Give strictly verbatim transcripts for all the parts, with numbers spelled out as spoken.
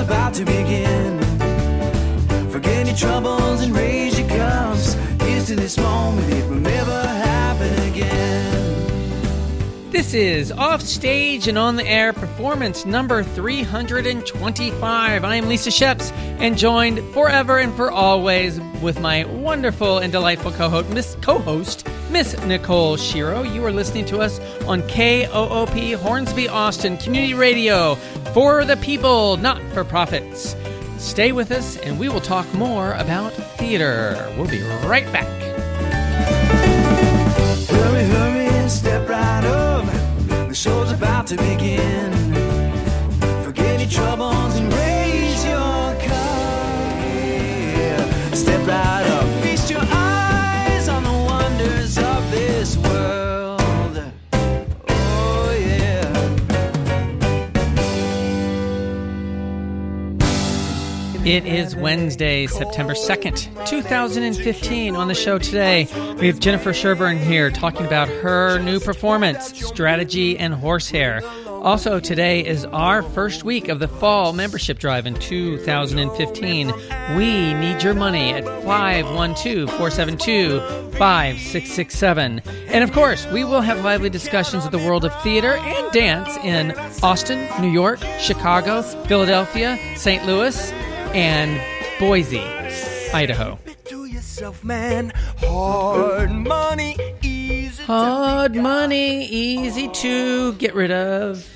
about to begin. Forget your troubles and raise your cups. Here's to this moment, it will never happen again. This is Off Stage and On the Air performance number three hundred twenty-five. I am Lisa Sheps and joined forever and for always with my wonderful and delightful co-host, Miss co-host, Miss Nicole Shiro. You are listening to us on K O O P Hornsby, Austin, Community Radio for the people, not for profits. Stay with us and we will talk more about theater. We'll be right back. Hurry, hurry, step right up. The show's about to begin. Forget your troubles and raise your cup. Yeah. Step right up. Feast your eyes on the wonders of this world. Oh, yeah. It is Wednesday, September second, two thousand fifteen. On the show today, we have Jennifer Sherburne here talking about her new performance, Strategy and Horsehair. Also, today is our first week of the fall membership drive in two thousand fifteen. We need your money at five one two, four seven two, five six six seven. And of course, we will have lively discussions of the world of theater and dance in Austin, New York, Chicago, Philadelphia, Saint Louis, and Boise, Idaho. Man. Hard money, easy Hard money, easy to get rid of.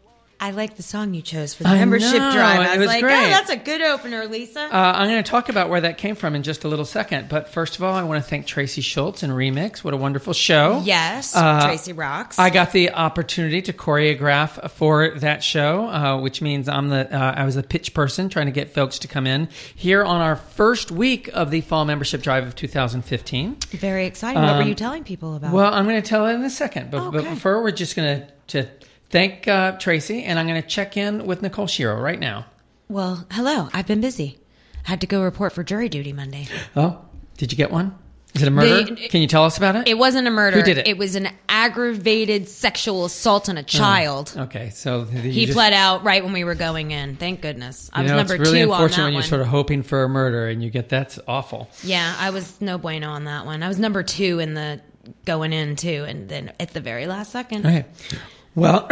I like the song you chose for the I membership know, drive. I it was, was like, great. oh, that's a good opener, Lisa. Uh, I'm going to talk about where that came from in just a little second. But first of all, I want to thank Tracy Schultz and Remix. What a wonderful show. Yes, Uh, Tracy rocks. I got the opportunity to choreograph for that show, uh, which means I'm the uh, I was the pitch person trying to get folks to come in here on our first week of the fall membership drive of two thousand fifteen. Very exciting. What were Um, you telling people about? Well, I'm going to tell it in a second, but, but Okay. before we're just going to thank uh, Tracy, and I'm going to check in with Nicole Shiro right now. Well, hello. I've been busy. Had to go report for jury duty Monday. Oh, did you get one? Is it a murder? The- Can you tell us about it? It wasn't a murder. Who did it? It was an aggravated sexual assault on a child. Okay, so the, He you just, pled out right when we were going in. Thank goodness. I you was know, number it's really two on unfortunate that when you're one. sort of hoping for a murder and you get that's awful. Yeah, I was no bueno on that one. I was number two in the going in too, and then at the very last second. Okay, well.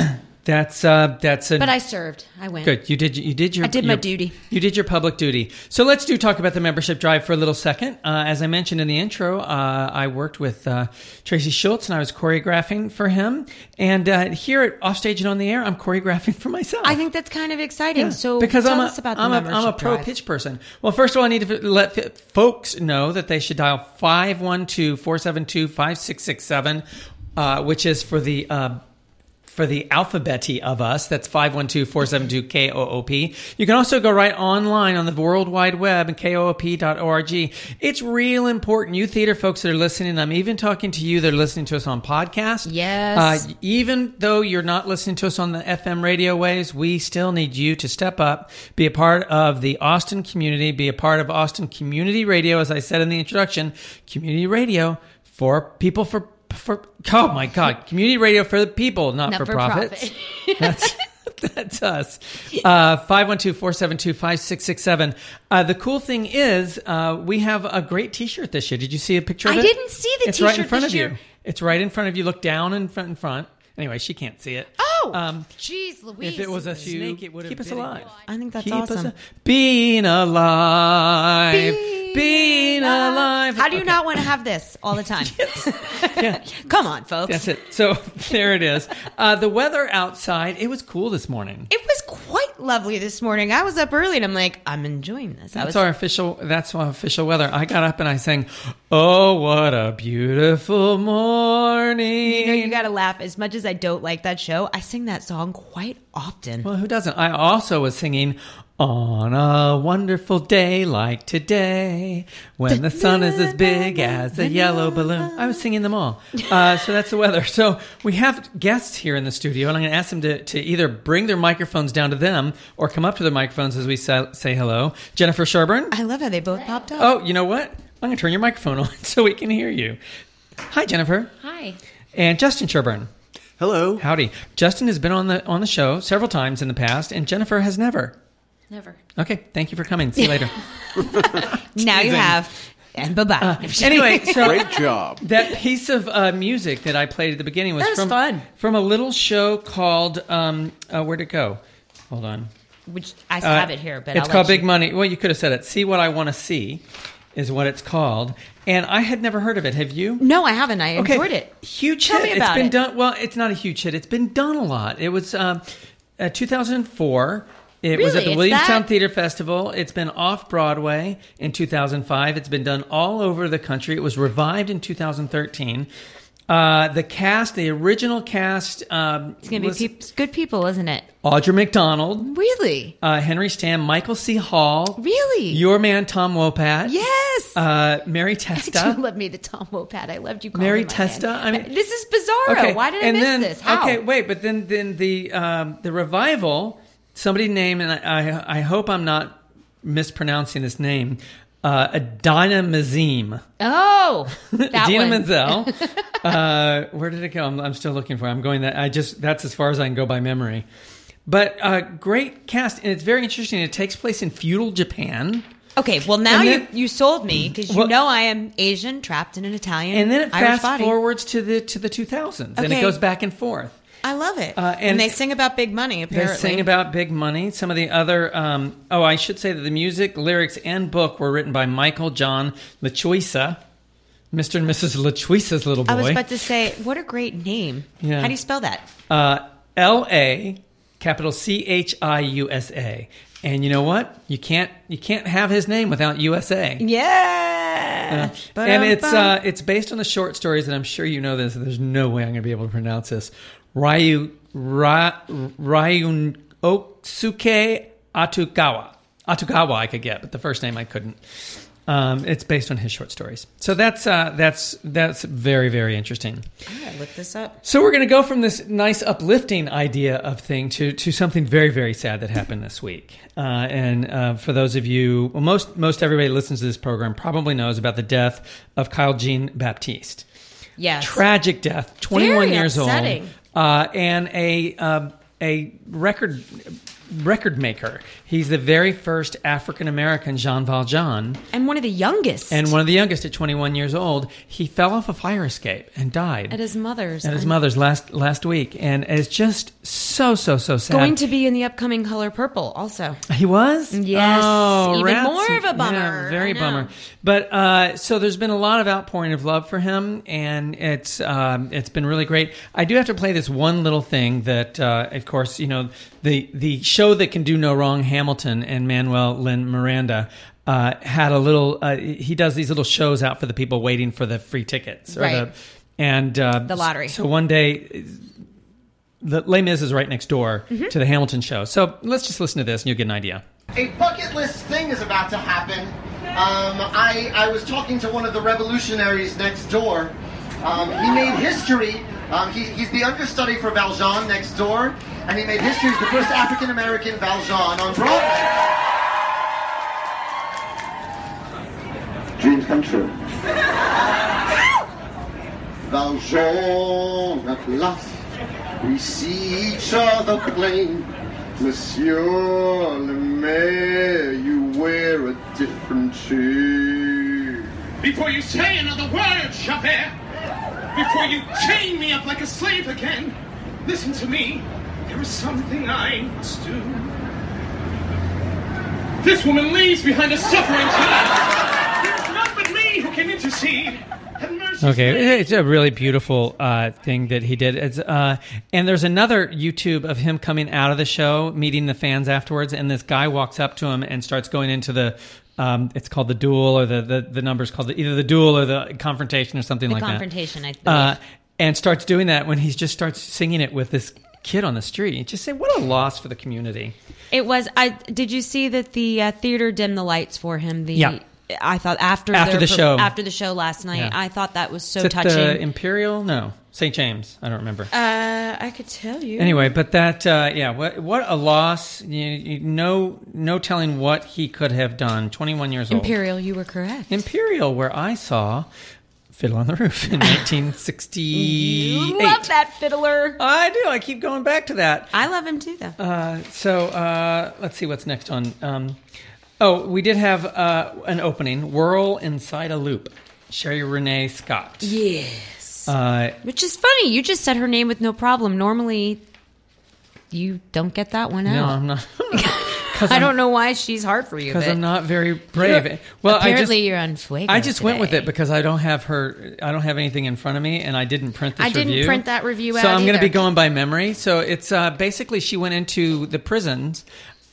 That's uh, that's a, But I served. I went. good. You did you did your I did my your- duty. You did your public duty. So let's do talk about the membership drive for a little second. Uh, as I mentioned in the intro, uh, I worked with uh, Tracy Schultz and I was choreographing for him. And uh, here at Offstage and On the Air, I'm choreographing for myself. I think that's kind of exciting. Yeah, So because tell I'm a, us about the I'm a, membership I'm a pro drive. pitch person. Well, first of all, I need to let f- folks know that they should dial five one two, four seven two, five six six seven, uh, which is for the uh, for the alphabety of us. That's five one two, four seven two, K O O P. You can also go right online on the World Wide Web at K O O P dot org. It's real important. You theater folks that are listening, I'm even talking to you that are listening to us on podcast. Yes. Uh, even though you're not listening to us on the F M radio waves, we still need you to step up, be a part of the Austin community, be a part of Austin Community Radio, as I said in the introduction, community radio for people for For, oh my God! Community radio for the people, not, Not for, for profits. profit. That's that's us. Uh, five one two, four seven two, five six six seven. Uh, the cool thing is, uh, we have a great T-shirt this year. Did you see a picture of I it? didn't see the it's right in T-shirt front this of year. you. It's right in front of you. Look down in front. In front. Anyway, she can't see it. Oh, Um, jeez, Louise. if it was a Keep snake, it would keep us alive. I think that's Keep us awesome. a- being alive. Being alive. How do you Okay. not want to have this all the time? Yeah. Come on, folks. That's it. So there it is. Uh, the weather outside, it was cool this morning. It was quite lovely this morning. I was up early and I'm like, I'm enjoying this. I That's was, our official. That's our official weather. I got up and I sang, "Oh, what a beautiful morning." you know, you got to laugh. As much as I don't like that show, I sing that song quite often. Well, who doesn't? I also was singing, "On a wonderful day like today, when the sun is as big as a yellow balloon." I was singing them all. Uh, so that's the weather. So we have guests here in the studio, and I'm going to ask them to, to either bring their microphones down to them or come up to their microphones as we say, say hello. Jennifer Sherburne. I love how they both popped up. Oh, you know what? I'm going to turn your microphone on so we can hear you. Hi, Jennifer. Hi. And Justin Sherburne. Hello. Howdy. Justin has been on the on the show several times in the past, and Jennifer has never. Never. Okay, thank you for coming. See you later. Now you have. And bye-bye. Uh, anyway, so Great job. that piece of uh, music that I played at the beginning was, That was from fun. from a little show called um, uh, where'd it go? Hold on. Which I Uh, have it here, but it's I'll called let Big you. Money. Well, you could have said it. See What I Want to See is what it's called. And I had never heard of it. Have you? No, I haven't. I Okay. enjoyed it. Huge Tell hit. me about it's been it. done. Well, it's not a huge hit. It's been done a lot. It was um, uh, two thousand four. It was at Really? the It's Williamstown that- Theater Festival. It's been off Broadway in two thousand five. It's been done all over the country. It was revived in two thousand thirteen. Uh, the cast, the original cast, um, It's going to was be peop- good people, isn't it? Audra McDonald, Really? uh, Henry Stam, Michael C. Hall, Really? your man Tom Wopat, Yes. uh, Mary you Testa. love me to Tom Wopat. I loved you calling Mary him my Testa? man. I mean- this is bizarro. Why did I and miss then, this? How? Okay, wait, but then then the um, the revival. Somebody named, and I I, I hope I'm not mispronouncing this name. Uh, Adina Mazim. Oh, that Dina one. Menzel. uh, where did it go? I'm, I'm still looking for it. I'm going that. I just that's as far as I can go by memory. But uh, great cast, and it's very interesting. It takes place in feudal Japan. Okay, well now And you then- you sold me because you Well- know I am Asian trapped in an Italian And then it Irish fast body. forwards to the to the two thousands, and it Okay. goes back and forth. I love it. Uh, and, and- they sing about big money. Apparently, They sing about big money. Some of the other, um, oh, I should say that the music, lyrics, and book were written by Michael John LaChuisa, Mister and Missus LaChuisa's little boy. I was about to say, what a great name. Yeah. How do you spell that? uh, L A capital C H I U S A. And you know what? You can't you can't have his name without U S A. Yeah. Uh, and it's uh, it's based on the short stories, and I'm sure you know this. There's no way I'm going to be able to pronounce this. Ryu Ra, Ryunosuke Atugawa. Atugawa I could get, but the first name I couldn't. Um, it's based on his short stories. So that's uh, that's that's very, very interesting. I gotta look this up. So we're going to go from this nice uplifting idea of thing to, to something very, very sad that happened this week. Uh, and uh, for those of you, well, most most everybody that listens to this program probably knows about the death of Kyle Jean Baptiste. Yes. Tragic death, twenty-one Very years upsetting. old, uh, and a uh, a record record maker. He's the very first African American Jean Valjean. And one of the youngest. And one of the youngest at twenty-one years old. He fell off a fire escape and died. at his mother's. At his And mother's last last week. And it's just so, so, so sad. Going to be in the upcoming Color Purple also. He was? Yes. Oh, Even rats. more of a bummer. Yeah, very I know. bummer. But uh, so there's been a lot of outpouring of love for him, and it's um, it's been really great. I do have to play this one little thing that, uh, of course, you know, the the show that can do no wrong, Hamilton, and Manuel Lin Miranda uh, had a little. Uh, he does these little shows out for the people waiting for the free tickets, or Right. the, and uh, The lottery. So one day, the Les Mis is right next door Mm-hmm. to the Hamilton show. So let's just listen to this, and you'll get an idea. A bucket list thing is about to happen. Um, I, I was talking to one of the revolutionaries next door. Um, he made history. Um, he, he's the understudy for Valjean next door, and he made history as the first African American Valjean on Broadway. Dreams come true. Valjean, at last, we see each other plain. Monsieur le Maire, you wear a different shade. Before you say another word, Javert, before you chain me up like a slave again, listen to me. There is something I must do. This woman leaves behind a suffering child. There is none but me who can intercede. Have mercy. Okay, it's a really beautiful uh, thing that he did. It's, uh, and there's another YouTube of him coming out of the show, meeting the fans afterwards, and this guy walks up to him and starts going into the, um, it's called the duel, or the, the, the number's called the, either the duel or the confrontation or something The like confrontation, I that. believe. Uh, and starts doing that when he just starts singing it with this kid on the street. You just say, what a loss for the community. It was. I did you see that the uh, theater dimmed the lights for him? The Yeah. I thought after After their the per- show. after the show last night, Yeah. I thought that was so Is it touching. the Imperial? No, Saint James. I don't remember. uh, I could tell you. Anyway, but that, uh, yeah, what what a loss. You, you, no, no telling what he could have done. twenty-one years old. Imperial, you were correct. Imperial, where I saw Fiddler on the Roof in nineteen sixty-eight. You love that fiddler. I do. I keep going back to that. I love him too, though. Uh, so uh, let's see what's next on. Um, oh, we did have uh, an opening. Whirl Inside a Loop. Sherry Renee Scott. Yes. Uh, Which is funny. You just said her name with no problem. Normally, you don't get that one out. no, I'm not. I don't know why she's hard for you. Because but I'm not very brave. Well, apparently I just, you're on fuego I just went with today. it because I don't have her. I don't have anything in front of me, and I didn't print this I didn't review. print that review so out I'm going to be either. going by memory. So it's uh, basically she went into the prisons,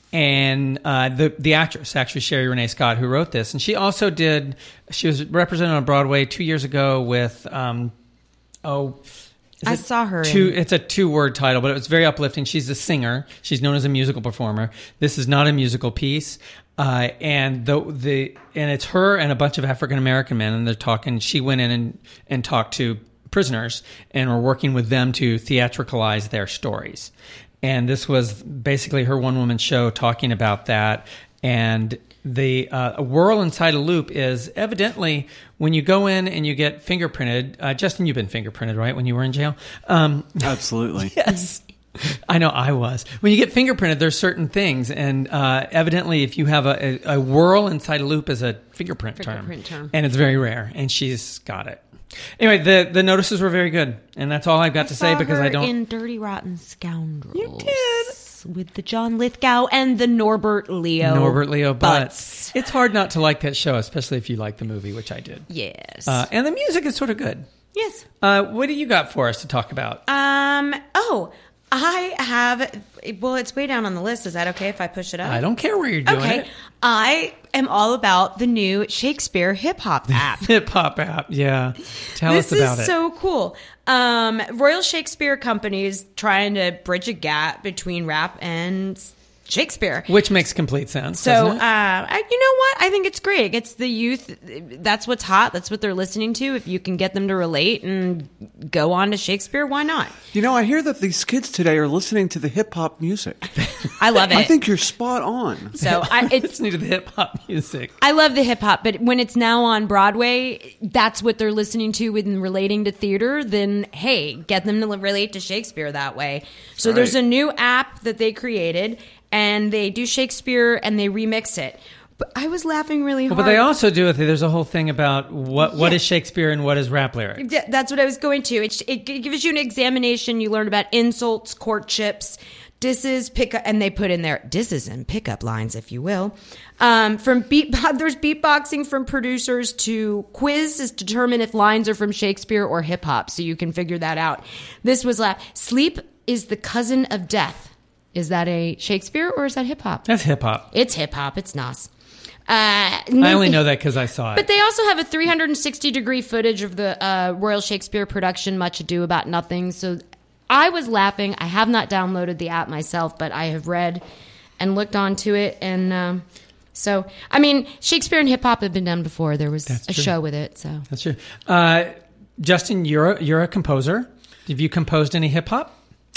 and uh, the the actress, actually Sherry Renee Scott, who wrote this, and she also did. She was represented on Broadway two years ago with. Um, oh. Is I it saw her Two, in- it's a two-word title, but it was very uplifting. She's a singer. She's known as a musical performer. This is not a musical piece, uh, and the the and it's her and a bunch of African American men, and they're talking. She went in and and talked to prisoners, and were working with them to theatricalize their stories. And this was basically her one-woman show talking about that. And the uh, a whirl inside a loop is evidently when you go in and you get fingerprinted. Uh, Justin, you've been fingerprinted, right? When you were in jail. Um, Absolutely. yes. I know I was. When you get fingerprinted, there's certain things. And uh, evidently, if you have a, a, a whirl inside a loop is a fingerprint, Fingerprint term. term. And it's very rare. And she's got it. Anyway, the, the notices were very good. And that's all I've got to say saw because her I don't... in Dirty Rotten Scoundrels. You did. With the John Lithgow and the Norbert Leo. Norbert Leo Butts. Butts. It's hard not to like that show, especially if you like the movie, which I did. Yes. Uh, and the music is sort of good. yes. Uh, what do you got for us to talk about? Um. Oh, I have. Well, it's way down on the list. Is that okay if I push it up? I don't care where you're doing Okay. it. I am all about the new Shakespeare hip hop app. Hip hop app, yeah. Tell This us about is it. so cool. Um, Royal Shakespeare Company is trying to bridge a gap between rap and Shakespeare. Which makes complete sense. So, doesn't uh, it? I, you know what? I think it's great. It gets the youth. That's what's hot. That's what they're listening to. If you can get them to relate and go on to Shakespeare, why not? You know, I hear that these kids today are listening to the hip hop music. I love it. I think you're spot on. so. I, it's listening to the hip hop music. I love the hip hop, but when it's now on Broadway, that's what they're listening to and relating to theater. Then, hey, get them to relate to Shakespeare that way. So Right. there's a new app that they created, and they do Shakespeare and they remix it. But I was laughing really hard. Well, but they also do it. There's a whole thing about what what Yeah. is Shakespeare and what is rap lyrics. Yeah, that's what I was going to. It, it gives you an examination. You learn about insults, courtships, disses, pickup, and they put in there disses and pickup lines, if you will. Um, from beat, there's beatboxing from producers to quiz is determine if lines are from Shakespeare or hip hop, so you can figure that out. This was la- sleep is the cousin of death. Is that a Shakespeare or is that hip hop? That's hip hop. It's hip hop. It's Nas. Uh, I only know that because I saw it. But they also have a three hundred sixty degree footage of the uh, Royal Shakespeare production, Much Ado About Nothing. So I was laughing. I have not downloaded the app myself, but I have read and looked onto it. And um, so, I mean, Shakespeare and hip hop have been done before. There was That's a true. show with it. So That's true. Uh, Justin, you're a, you're a composer. Have you composed any hip hop?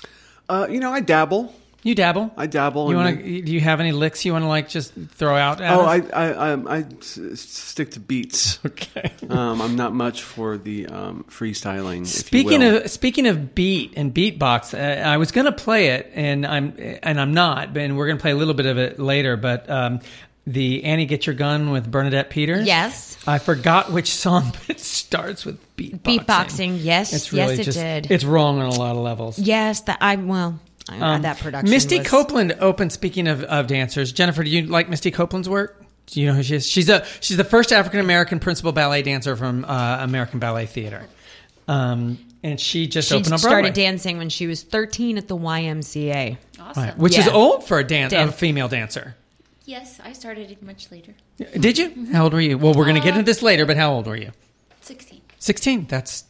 Uh, you know, I dabble. You dabble. I dabble. You in want the- to? Do you have any licks you want to like just throw out? At Oh, us? I, I, I, I s- stick to beats. Okay. Um, I'm not much for the um, freestyling. Speaking if you will. of speaking of beat and beatbox, uh, I was going to play it, and I'm and I'm not, and we're going to play a little bit of it later. But um, the Annie Get Your Gun with Bernadette Peters. Yes. I forgot which song, but it starts with beatboxing. beatboxing, yes, It's really yes, it just, did. It's wrong on a lot of levels. yes, that I well, I, Um, that production. Misty was, Copeland opened. Speaking of, of dancers, Jennifer, do you like Misty Copeland's work? Do you know who she is? She's a she's the first African American principal ballet dancer from uh, American Ballet Theater, um, and she just She opened on Broadway, started dancing when she was thirteen at the Y M C A. Awesome. right, which is Yeah. old for a dan- Dan- a female dancer. Yes, I started it much later. Did you? How old were you? Well, we're going to get Uh, into this later, but how old were you? sixteen. Sixteen. That's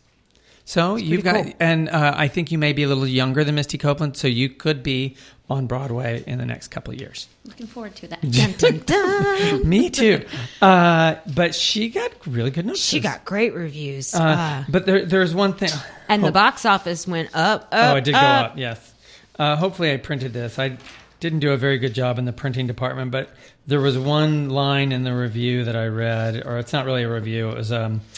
so you've got, pretty cool. and uh, I think you may be a little younger than Misty Copeland, so you could be on Broadway in the next couple of years. Looking forward to that. Dun, dun, dun. Me too. Uh, but she got really good notes. She got great reviews. Uh, Ah. but there, there's one thing. and oh, the box office went up, up, Oh, it did go up. up. Yes. Uh, hopefully, I printed this. I didn't do a very good job in the printing department, but there was one line in the review that I read, or it's not really a review. It was um,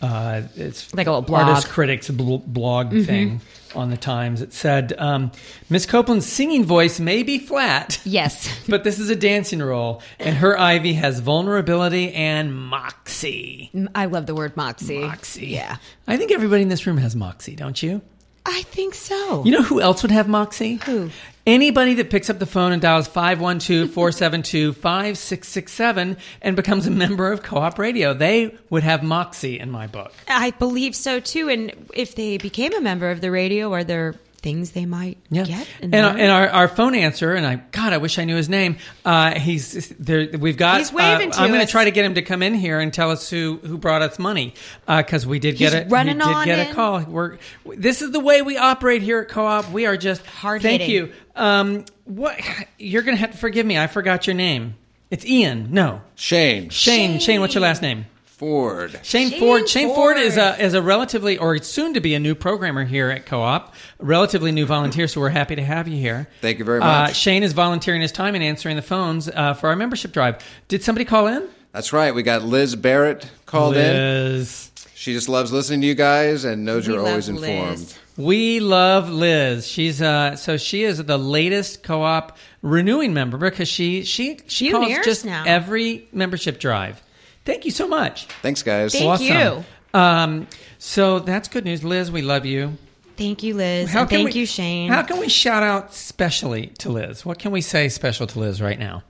Uh, it's Like a little blog. Artist Critics bl- blog mm-hmm. thing on the Times. It said, um, Miss Copeland's singing voice may be flat. Yes. But this is a dancing role, and her Ivy has vulnerability and moxie. I love the word moxie. Moxie. Yeah. I think everybody in this room has moxie, don't you? I think so. You know who else would have moxie? Who? Anybody that picks up the phone and dials five one two, four seven two, five six six seven and becomes a member of Co-op Radio. They would have moxie in my book. I believe so, too. And if they became a member of the radio, are there things they might yeah. get? And, and, our, and our, our phone answer, and I, God, I wish I knew his name. Uh, he's there. We've got. He's waving uh, to I'm going us. to try to get him to come in here and tell us who, who brought us money, because uh, we did get He's it. running we did on get in. a call. We're this is the way we operate here at Co-op. We are just hard. Thank hitting. you. Um, what you're going to have to forgive me. I forgot your name. It's Ian. No, Shane. Shane. Shane. What's your last name? Ford. Shane, Shane Ford. Shane Ford, Ford is a is a relatively, or soon to be a new programmer here at Co-op, a relatively new volunteer, so we're happy to have you here. Thank you very much. Uh, Shane is volunteering his time and answering the phones uh, for our membership drive. Did somebody call in? That's right. We got Liz Barrett called in. Liz. She just loves listening to you guys and knows We you're always love informed. Liz. We love Liz. She's uh, so she is the latest Co-op renewing member because she she she Few calls years just now. every membership drive. Thank you so much. Thanks, guys. Thank Awesome. you. Um, so that's good news, Liz. We love you. Thank you, Liz. How and can thank we- you, Shane. How can we shout out specially to Liz? What can we say special to Liz right now?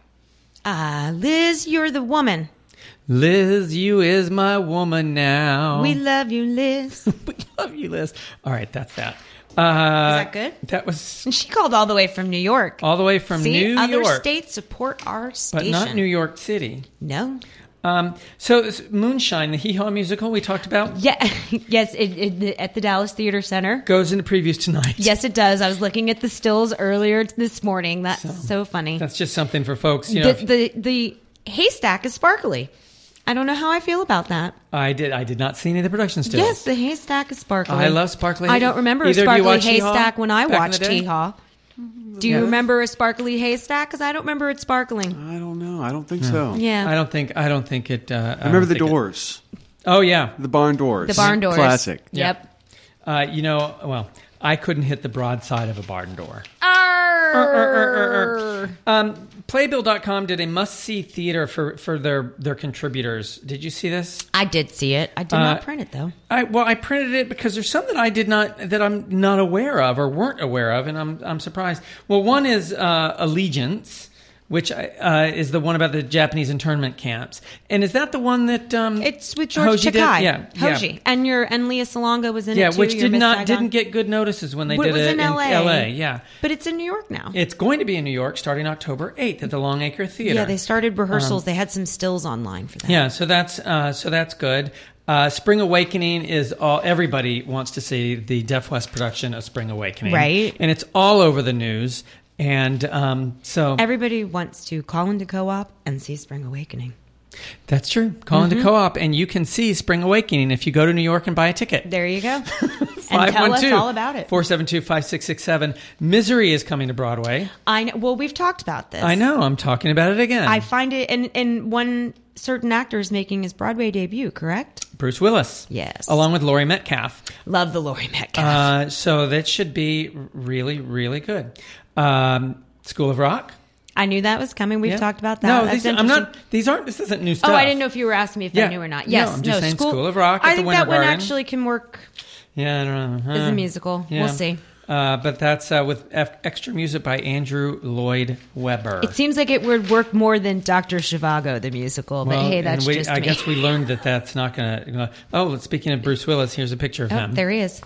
Uh, Liz, you're the woman. Liz, you is my woman now. We love you, Liz. Is we love you, Liz. All right, that's that. Uh, that good? That was And she called all the way from New York. all the way from See, New other York, states support our but station. not New York City. No. Um, so this Moonshine, the Hee Haw musical we talked about, Yeah. Yes, it, it, at the Dallas Theater Center. goes into previews tonight. Yes, it does. I was looking at the stills earlier this morning. That's so, So, funny. That's just something for folks. You know, the, the the haystack is sparkly. I don't know how I feel about that. I did. I did not see any of the production stills. Yes, the haystack is sparkly. I love sparkly. I don't remember a Either of you sparkly watch Hee Haw haystack when I back in the watched day? Hee Haw. Do you Yeah. remember a sparkly haystack? Because I don't remember it sparkling. I don't know. I don't think so. Yeah. I don't think. I don't think it. Uh, I remember the doors. It, oh yeah. The barn doors. The barn doors. Classic. Yep. Uh, you know, well, I couldn't hit the broadside of a barn door. Arr. Um, Playbill dot com did a must-see theater for, for their, their contributors. Did you see this? I did see it. I did Uh, not print it though. I well, I printed it because there's some that I did not that I'm not aware of or weren't aware of, and I'm I'm surprised. Well, one is uh, Allegiance, which uh, is the one about the Japanese internment camps, and is that the one that um, It's with George Hoji did? Takai. Yeah, Hoji. yeah. And your and Leah Salonga was in Yeah, it too. which your did Miss not Saigon. didn't get good notices when they But did it was it in L A. L A. Yeah, But it's in New York now. it's going to be in New York starting October eighth at the Longacre Theater. Yeah, they started rehearsals. they had some stills online for that. Yeah, so that's uh, so that's good. Uh, Spring Awakening is all. Everybody wants to see the Deaf West production of Spring Awakening, Right. And it's all over the news. And um, so Everybody wants to call into Co-op and see Spring Awakening. that's true. Call Mm-hmm. into Co-op, and you can see Spring Awakening if you go to New York and buy a ticket. There you go. And tell us all about it. four seven two, five six six seven. Misery is coming to Broadway. I know. Well, we've talked about this. I know. I'm talking about it again. I find it, and, and one certain actor is making his Broadway debut, correct? Bruce Willis. Yes. Along with Laurie Metcalf. Love the Laurie Metcalf. Uh, so that should be really, really good. Um, School of Rock. I knew that was coming. We've Yeah. talked about that. No, That's these, I'm interesting. not. These aren't. This isn't new stuff. Oh, I didn't know if you were asking me if Yeah. I knew or not. No, Yes, I'm just saying School of Rock at I the think Winter that one Garden. actually can work Yeah, I don't know. as Huh. a musical. Yeah. We'll see. Uh, but that's uh, with F- extra music by Andrew Lloyd Webber. It seems like it would work more than Doctor Zhivago, the musical. But Well, hey, and that's we, just I me. guess we learned that that's not going to. Oh, speaking of Bruce Willis, here's a picture of Oh, him. there he is.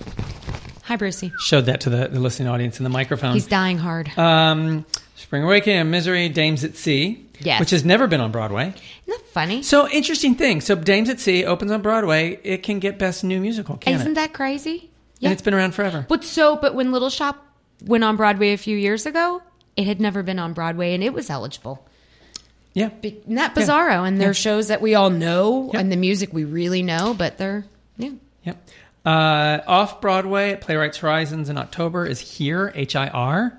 Hi, Brucey. Showed that to the, the listening audience in the microphone. He's dying hard. Um, Spring Awakening and Misery, Dames at Sea, Yes. which has never been on Broadway. Isn't that funny? So interesting thing. So Dames at Sea opens on Broadway. It can get Best New Musical, can't Isn't it? that crazy? And it's been around forever. But so, but when Little Shop went on Broadway a few years ago, it had never been on Broadway, and it was eligible. Yeah. Be- Not Bizarro, and they're Yeah. shows that we all know, Yeah. and the music we really know, but they're new. Yep. Uh, off Broadway at Playwrights Horizons in October is Here, H I R.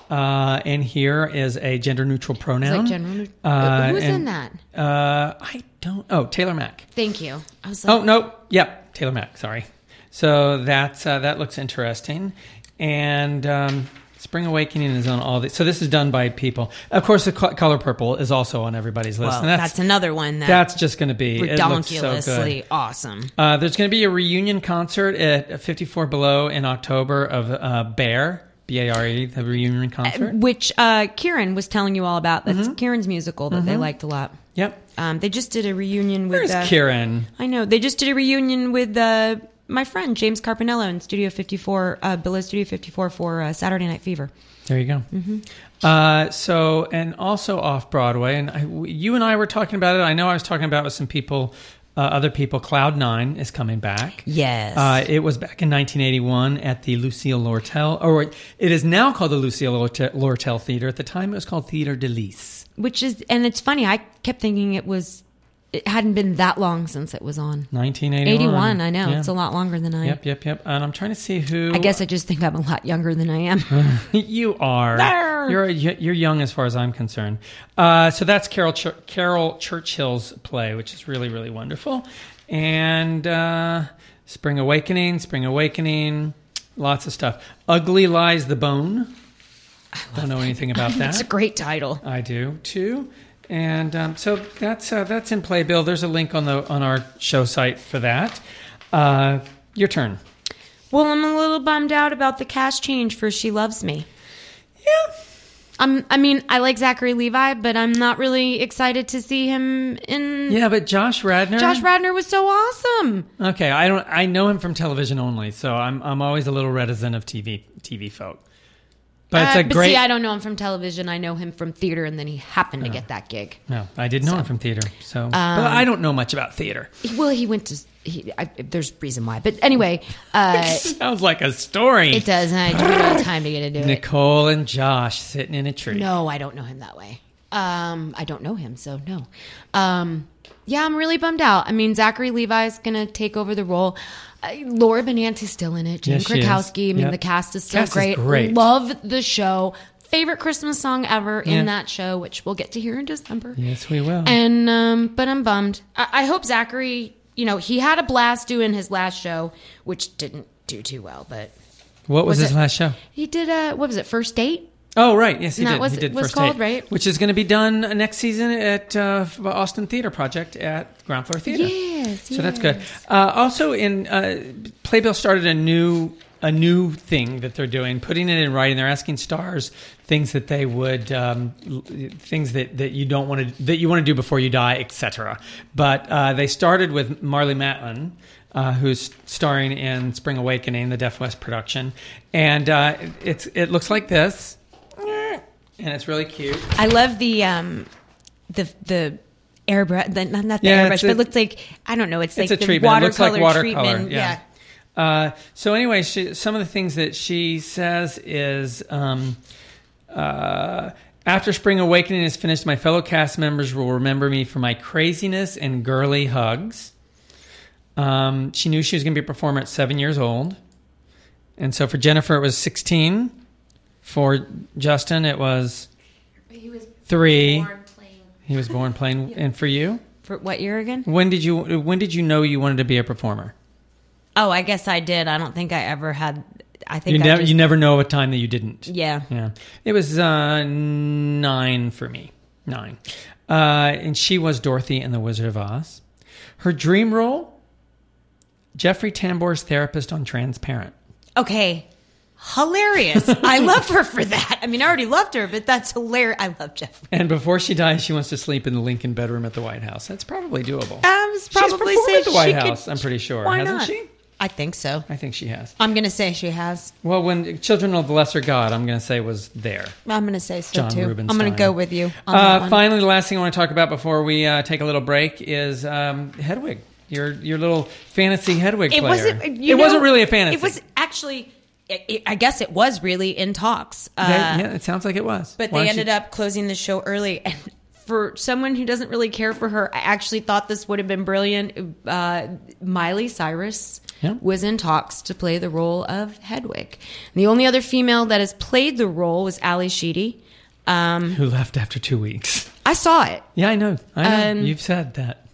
Uh, and Here is a gender neutral pronoun. It's like gender neut- Uh, Who's and, in that? Uh, I don't. Oh, Taylor Mack. Thank you. I was like, Oh no, yep, Taylor Mack. Sorry. So that's uh, that looks interesting, and um, Spring Awakening is on all the. So this is done by people. Of course, the co- Color Purple is also on everybody's list. well, and that's, another one that that's just going to be it looks so ridiculously good. awesome. Uh, there's going to be a reunion concert at fifty-four Below in October of uh, Bear, B A R E, the reunion concert. Which uh, Kieran was telling you all about. That's Mm-hmm. Kieran's musical that they liked a lot. Yep. Um, they just did a reunion with. Where's uh, Kieran? I know. They just did a reunion with uh, my friend James Carpinello in Studio fifty-four, uh, Below Studio fifty-four for uh, Saturday Night Fever. There you go. Mm-hmm. Uh, so, and also off Broadway, and I, you and I were talking about it. I know I was talking about it with some people, uh, other people. Cloud Nine is coming back. Yes. Uh, it was back in nineteen eighty-one at the Lucille Lortel, or it is now called the Lucille Lortel, Lortel Theater. At the time, it was called Theater de Lys. Which is, and it's funny. I kept thinking it was, it hadn't been that long since it was on. nineteen eighty-one. eighty-one. I know. Yeah. It's a lot longer than I. Yep, yep, yep. And I'm trying to see who. I guess I just think I'm a lot younger than I am. You are. Arr. You're you're young as far as I'm concerned. Uh, so that's Carol Ch- Carol Churchill's play, which is really really wonderful. And uh, Spring Awakening, Spring Awakening, lots of stuff. Ugly Lies the Bone. I don't know anything about that. It's a great title. I do too. And um, so that's uh, that's in Playbill. There's a link on the on our show site for that. Uh, your turn. Well, I'm a little bummed out about the cast change for She Loves Me. Yeah. I'm, I mean, I like Zachary Levi, but I'm not really excited to see him in... Yeah, but Josh Radnor. Josh Radnor was so awesome. Okay, I don't. I know him from television only, so I'm I'm always a little reticent of T V T V folk. But it's Uh, a but great. see, I don't know him from television. I know him from theater, and then he happened to get that gig. No, I did know him from theater, so but I don't know much about theater. Well, he went to... He, I, there's reason why. But anyway, uh, Sounds like a story. it does, and I do not have time to get into it. Nicole and Josh sitting in a tree. No, I don't know him that way. Um, I don't know him, so no. Um, yeah, I'm really bummed out. I mean, Zachary Levi is going to take over the role. Uh, Laura Benanti's still in it. Jane Yes, she is. Krakowski. I mean, Yep. the cast is still Cast is great. great. Love the show. Favorite Christmas song ever Yeah. in that show, which we'll get to hear in December. Yes, we will. And um, but I'm bummed. I, I hope Zachary. You know, he had a blast doing his last show, which didn't do too well. But what was, was his it- last show? he did a what was it? First Date. Oh, right. Yes, he And that did. was- he did was First called, Date, right? Which is going to be done next season at uh, Austin Theater Project at Ground Floor Theater. Yes, So that's good. Uh, also, in uh, Playbill started a new a new thing that they're doing, putting it in writing. They're asking stars things that they would, um, l- things that, that you don't want to that you want to do before you die, et cetera. But uh, they started with Marlee Matlin, uh, who's starring in Spring Awakening, the Deaf West production, and uh, it's it looks like this, and it's really cute. I love the um, the the airbrush. The, not not the Yeah, airbrush, it's but a- it looks like I don't know. It's, It's like a the treatment. It watercolor looks like watercolor. treatment. Yeah. Uh, so anyway, she, some of the things that she says is, um, uh, after Spring Awakening is finished, my fellow cast members will remember me for my craziness and girly hugs. Um, she knew she was going to be a performer at seven years old. And so for Jennifer, it was sixteen. For Justin, it was He was three. born playing. He was born playing. And for you? For what year again? When did you, when did you know you wanted to be a performer? Oh, I guess I did. I don't think I ever had. I think You I never, just, you never know a time that you didn't. Yeah. Yeah. It was uh, nine for me. Nine. Uh, and she was Dorothy in The Wizard of Oz. Her dream role, Jeffrey Tambor's therapist on Transparent. Okay. Hilarious. I love her for that. I mean, I already loved her, but that's hilarious. I love Jeffrey. And before she dies, she wants to sleep in the Lincoln bedroom at the White House. That's probably doable. I was She's probably performed say at the White she House, could- I'm pretty sure. Why Hasn't not? she? I think so. I think she has. I'm going to say she has. Well, when Children of the Lesser God, I'm going to say was there. I'm going to say so John too. Rubinstein. I'm going to go with you on that Uh, one. finally, the last thing I want to talk about before we uh, take a little break is um, Hedwig. Your your little fantasy Hedwig It player. wasn't. You it know, wasn't really a fantasy. It was actually. It, it- I guess it was really in talks. Uh, That- yeah, it sounds like it was. But Why they don't ended you- up closing the show early. And for someone who doesn't really care for her, I actually thought this would have been brilliant. Uh, Miley Cyrus Yeah. was in talks to play the role of Hedwig. And the only other female that has played the role was Ali Sheedy. Um, who left after two weeks. I saw it. Yeah, I know. I know. Um, You've said that.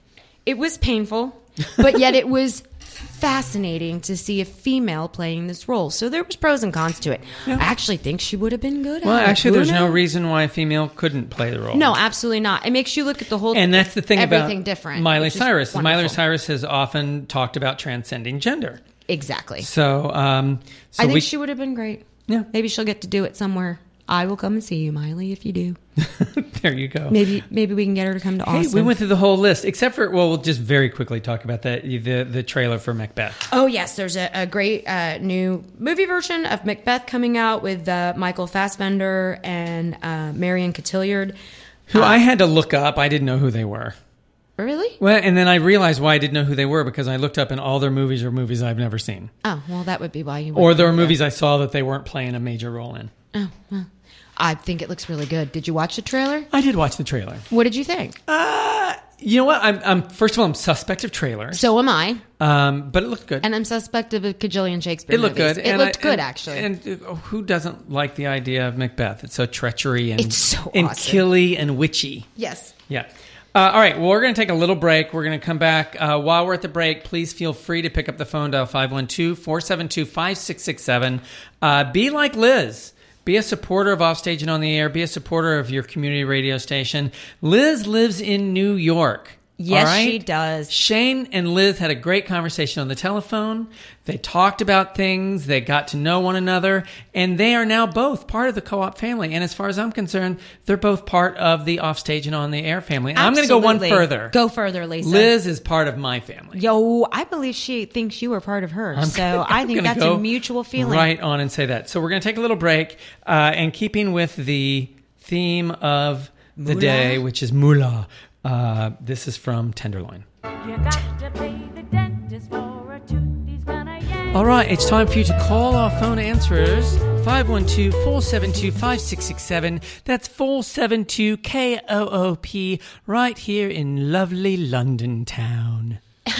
it was painful, but yet it was fascinating to see a female playing this role. So there was pros and cons to it. Yeah. I actually think she would have been good well, at it. Well, actually, Who there's knows? no reason why a female couldn't play the role. No, absolutely not. It makes you look at the whole And that's the thing everything about different, Miley which is Cyrus. Miley wonderful. Cyrus has often talked about transcending gender. Exactly. So, um, so I think we, she would have been great. Yeah. Maybe she'll get to do it somewhere. I will come and see you, Miley, if you do. There you go. Maybe maybe we can get her to come to Hey, Austin. we went through the whole list, except for, well, we'll just very quickly talk about that the the trailer for Macbeth. Oh, yes. There's a, a great uh, new movie version of Macbeth coming out with uh, Michael Fassbender and uh, Marion Cotillard. Who uh, I had to look up. I didn't know who they were. Really? Well, and then I realized why I didn't know who they were, because I looked up and all their movies are movies I've never seen. Oh, well, that would be why you Or there were wouldn't know. movies I saw that they weren't playing a major role in. Oh, well. I think it looks really good. Did you watch the trailer? I did watch the trailer. What did you think? Uh, you know what? I'm, I'm first of all, I'm suspect of trailers. So am I. Um, but it looked good. And I'm suspect of a cajillion Shakespeare It looked movies. good. It And looked I- good, and- actually. And uh, who doesn't like the idea of Macbeth? It's so treachery and It's so and awesome. killy and witchy. Yes. Yeah. Uh, all right. Well, we're going to take a little break. We're going to come back. Uh, while we're at the break, please feel free to pick up the phone, dial five one two, four seven two, five six six seven. Uh, be like Liz. Be a supporter of Offstage and On the Air. Be a supporter of your community radio station. Liz lives in New York. Yes, all right? she does. Shane and Liz had a great conversation on the telephone. They talked about things. They got to know one another. And they are now both part of the Co-op family. And as far as I'm concerned, they're both part of the Offstage and On the Air family. And I'm going to go one Absolutely. further. Go further, Lisa. Liz is part of my family. Yo, I believe she thinks you are part of hers. I'm so gonna- I I'm think gonna that's go a mutual feeling. Right on and say that. So we're going to take a little break. Uh, and keeping with the theme of the Moolah? day, which is Moolah, uh, this is from Tenderloin. You got to pay the dentist for a tooth he's gonna yank. All right, it's time for you to call our phone answerers. five one two, four seven two, five six six seven. That's four seven two K O O P right here in lovely London town.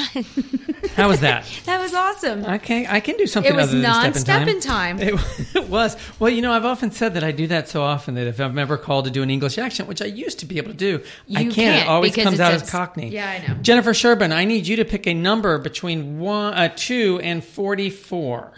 How was that? That was awesome. Okay, I can do something It was other than non-step step in time. It, it was. Well, you know, I've often said that I do that so often that if I'm ever called to do an English accent, which I used to be able to do, I You can't. can't, It always because comes it's out a- as Cockney. Yeah, I know. Jennifer Sherbin, I need you to pick a number between one, uh, two and forty-four.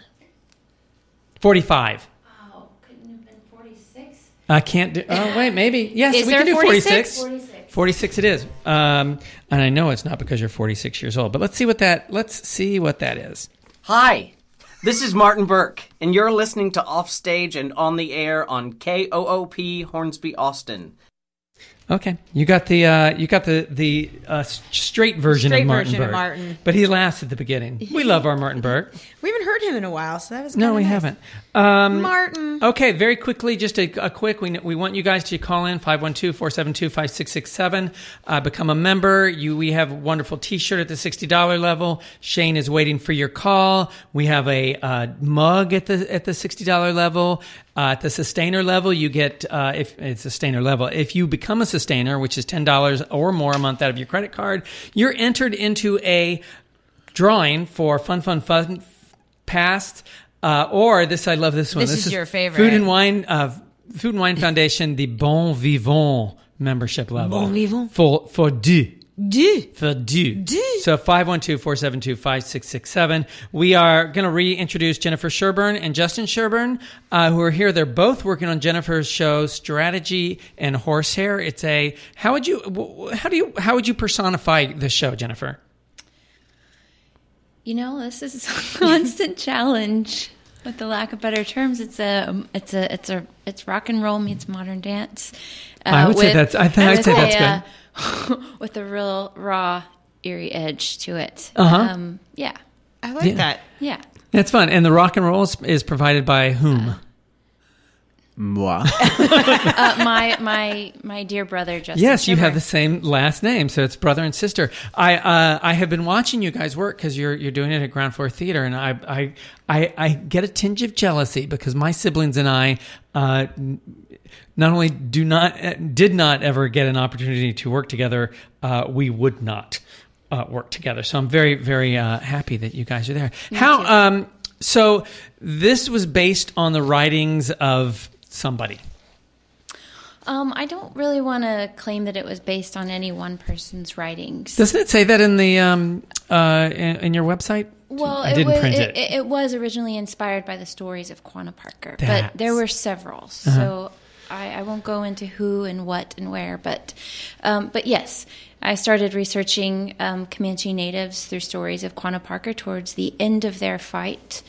Forty-five. Oh, couldn't have been forty-six. I can't do. Oh wait, maybe yes. Is we there can do forty-six? forty-six. forty-six it is. Um, and I know it's not because you're forty-six years old, but let's see what that. Let's see what that is. Hi, this is Martin Burke, and you're listening to Offstage and On the Air on K O O P Hornsby, Austin. Okay, you got the uh, you got the the uh, s- straight version Straight of Martin version of Burke, Martin. but he laughs at the beginning. We love our Martin Burke. We haven't heard him in a while, so that was No, kinda we nice. haven't. Um, Martin. Okay, very quickly, just a, a quick. We we want you guys to call in five one two, four seven two, five six six seven. Uh, become a member. You we have a wonderful T-shirt at the sixty dollars level. Shane is waiting for your call. We have a uh, mug at the at the sixty dollars level. Uh, at the sustainer level, you get uh, if it's sustainer level. If you become a sustainer, which is ten dollars or more a month out of your credit card, you're entered into a drawing for Fun Fun Fun Past. Uh, or this, I love this one. This is your favorite. Food and Wine, uh, Food and Wine Foundation, the Bon Vivant membership level. Bon Vivant? For, for deux. Deux. For deux. Deux. So five one two, four seven two, five six six seven. We are going to reintroduce Jennifer Sherbin and Justin Sherbin, uh, who are here. They're both working on Jennifer's show, Strategy and Horsehair. It's a, how would you, how do you, how would you personify the show, Jennifer? You know, this is a constant challenge. With the lack of better terms, it's a, it's a, it's a, it's rock and roll meets modern dance. Uh, I would say with- that's- I think I'd with say a, that's uh, with a real raw, eerie edge to it. Uh-huh. Um, yeah, I like Yeah. that. yeah. That's fun. And the rock and roll is, is provided by whom? Moi. Uh, my my my dear brother Justin. Yes, you have Sherbin. the same last name, so it's brother and sister. I uh, I have been watching you guys work because you're you're doing it at Ground Floor Theater, and I I I, I get a tinge of jealousy because my siblings and I uh, n- not only do not uh, did not ever get an opportunity to work together, uh, we would not uh, work together. So I'm very very uh, happy that you guys are there. How um so this was based on the writings of somebody. Um, I don't really want to claim that it was based on any one person's writings. Doesn't it say that in the um, uh, in, in your website? Well, I it didn't was, print it. it. It was originally inspired by the stories of Quanah Parker, That's- but there were several. So Uh-huh. I, I won't go into who and what and where, but um, but yes, I started researching um, Comanche natives through stories of Quanah Parker towards the end of their fight,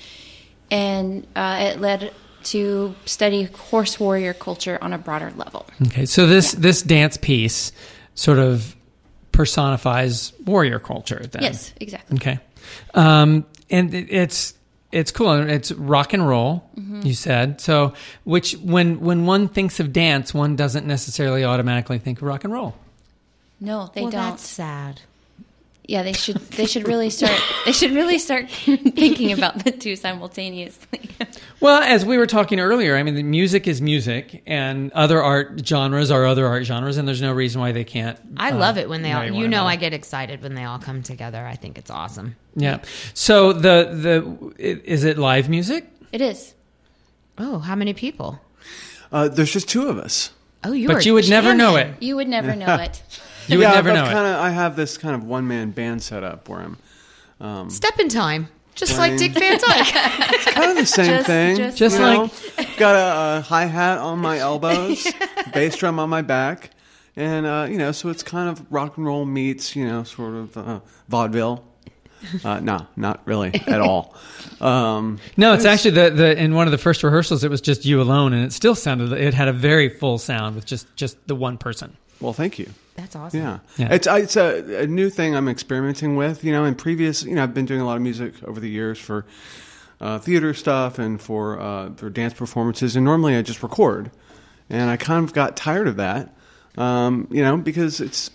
and uh, it led to study horse warrior culture on a broader level. Okay, so this this dance piece sort of personifies warrior culture. Then. Yes, exactly. Okay, um, and it, it's it's cool. It's rock and roll. Mhm. You said so. Which when when one thinks of dance, one doesn't necessarily automatically think of rock and roll. No, they Well, don't. that's sad. Yeah, they should. They should really start. They should really start thinking about the two simultaneously. Well, as we were talking earlier, I mean, the music is music, and other art genres are other art genres, and there's no reason why they can't. I uh, love it when they all, marry you one know, another. I get excited when they all come together. I think it's awesome. Yeah. So the the i- is it live music? It is. Oh, how many people? Uh, there's just two of us. Oh, you But are you would never know it. You would never know it. You would yeah, never I've know it. kinda, I have this kind of one man band set up where I'm. Um, Step in time, just Playing. like Dick Van Dyke. It's kind of the same Just- thing. just Just you like- know? Got a, a hi hat on my elbows, bass drum on my back, and uh, you know, so it's kind of rock and roll meets you know sort of uh, vaudeville. Uh, no, not really at all. Um, No, it's actually the, the in one of the first rehearsals. It was just you alone, and it still sounded. It had a very full sound with just just the one person. well, thank you. That's awesome. Yeah, Yeah. it's it's a, a new thing I'm experimenting with. You know, in previous, you know, I've been doing a lot of music over the years for uh, theater stuff and for uh, for dance performances, and normally I just record, and I kind of got tired of that. Um, you know, because it's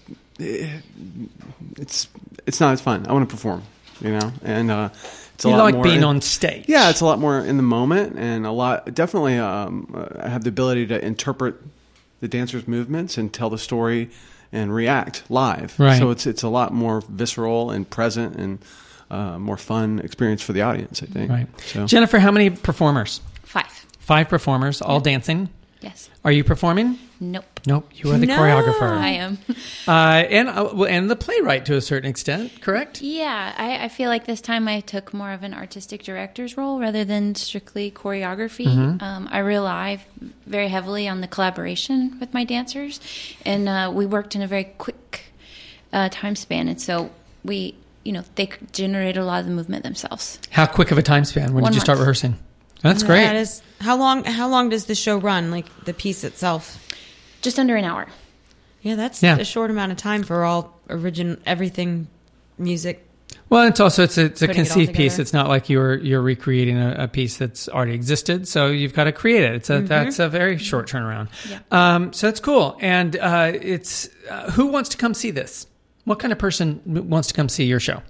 it's it's not as fun. I want to perform. You know, and uh, it's a You lot like more being in- on stage. Yeah, it's a lot more in the moment, and a lot definitely. Um, I have the ability to interpret the dancers' movements and tell the story and react live. Right. So it's it's a lot more visceral and present and uh, more fun experience for the audience, I think. Right. So Jennifer, how many performers? Five. Five performers, all dancing. Yes. Are you performing? Nope. Nope. You are the No. choreographer. I am. Uh, and uh, well, and the playwright to a certain extent, correct? Yeah, I, I feel like this time I took more of an artistic director's role rather than strictly choreography. Mhm. Um, I rely very heavily on the collaboration with my dancers, and uh, we worked in a very quick uh, time span, and so we, you know, they generated a lot of the movement themselves. How quick of a time span? When One did you start month. rehearsing? That's great. That is how long? How long does the show run? Like the piece itself? Just under an hour. Yeah, that's Yeah. a short amount of time for all original everything, music. Well, it's also it's a, it's a Putting it all conceived piece. together. It's not like you're you're recreating a, a piece that's already existed. So you've got to create it. It's a Mhm. that's a very short turnaround. Yeah. Um, so that's cool. And uh, it's uh, who wants to come see this? What kind of person wants to come see your show?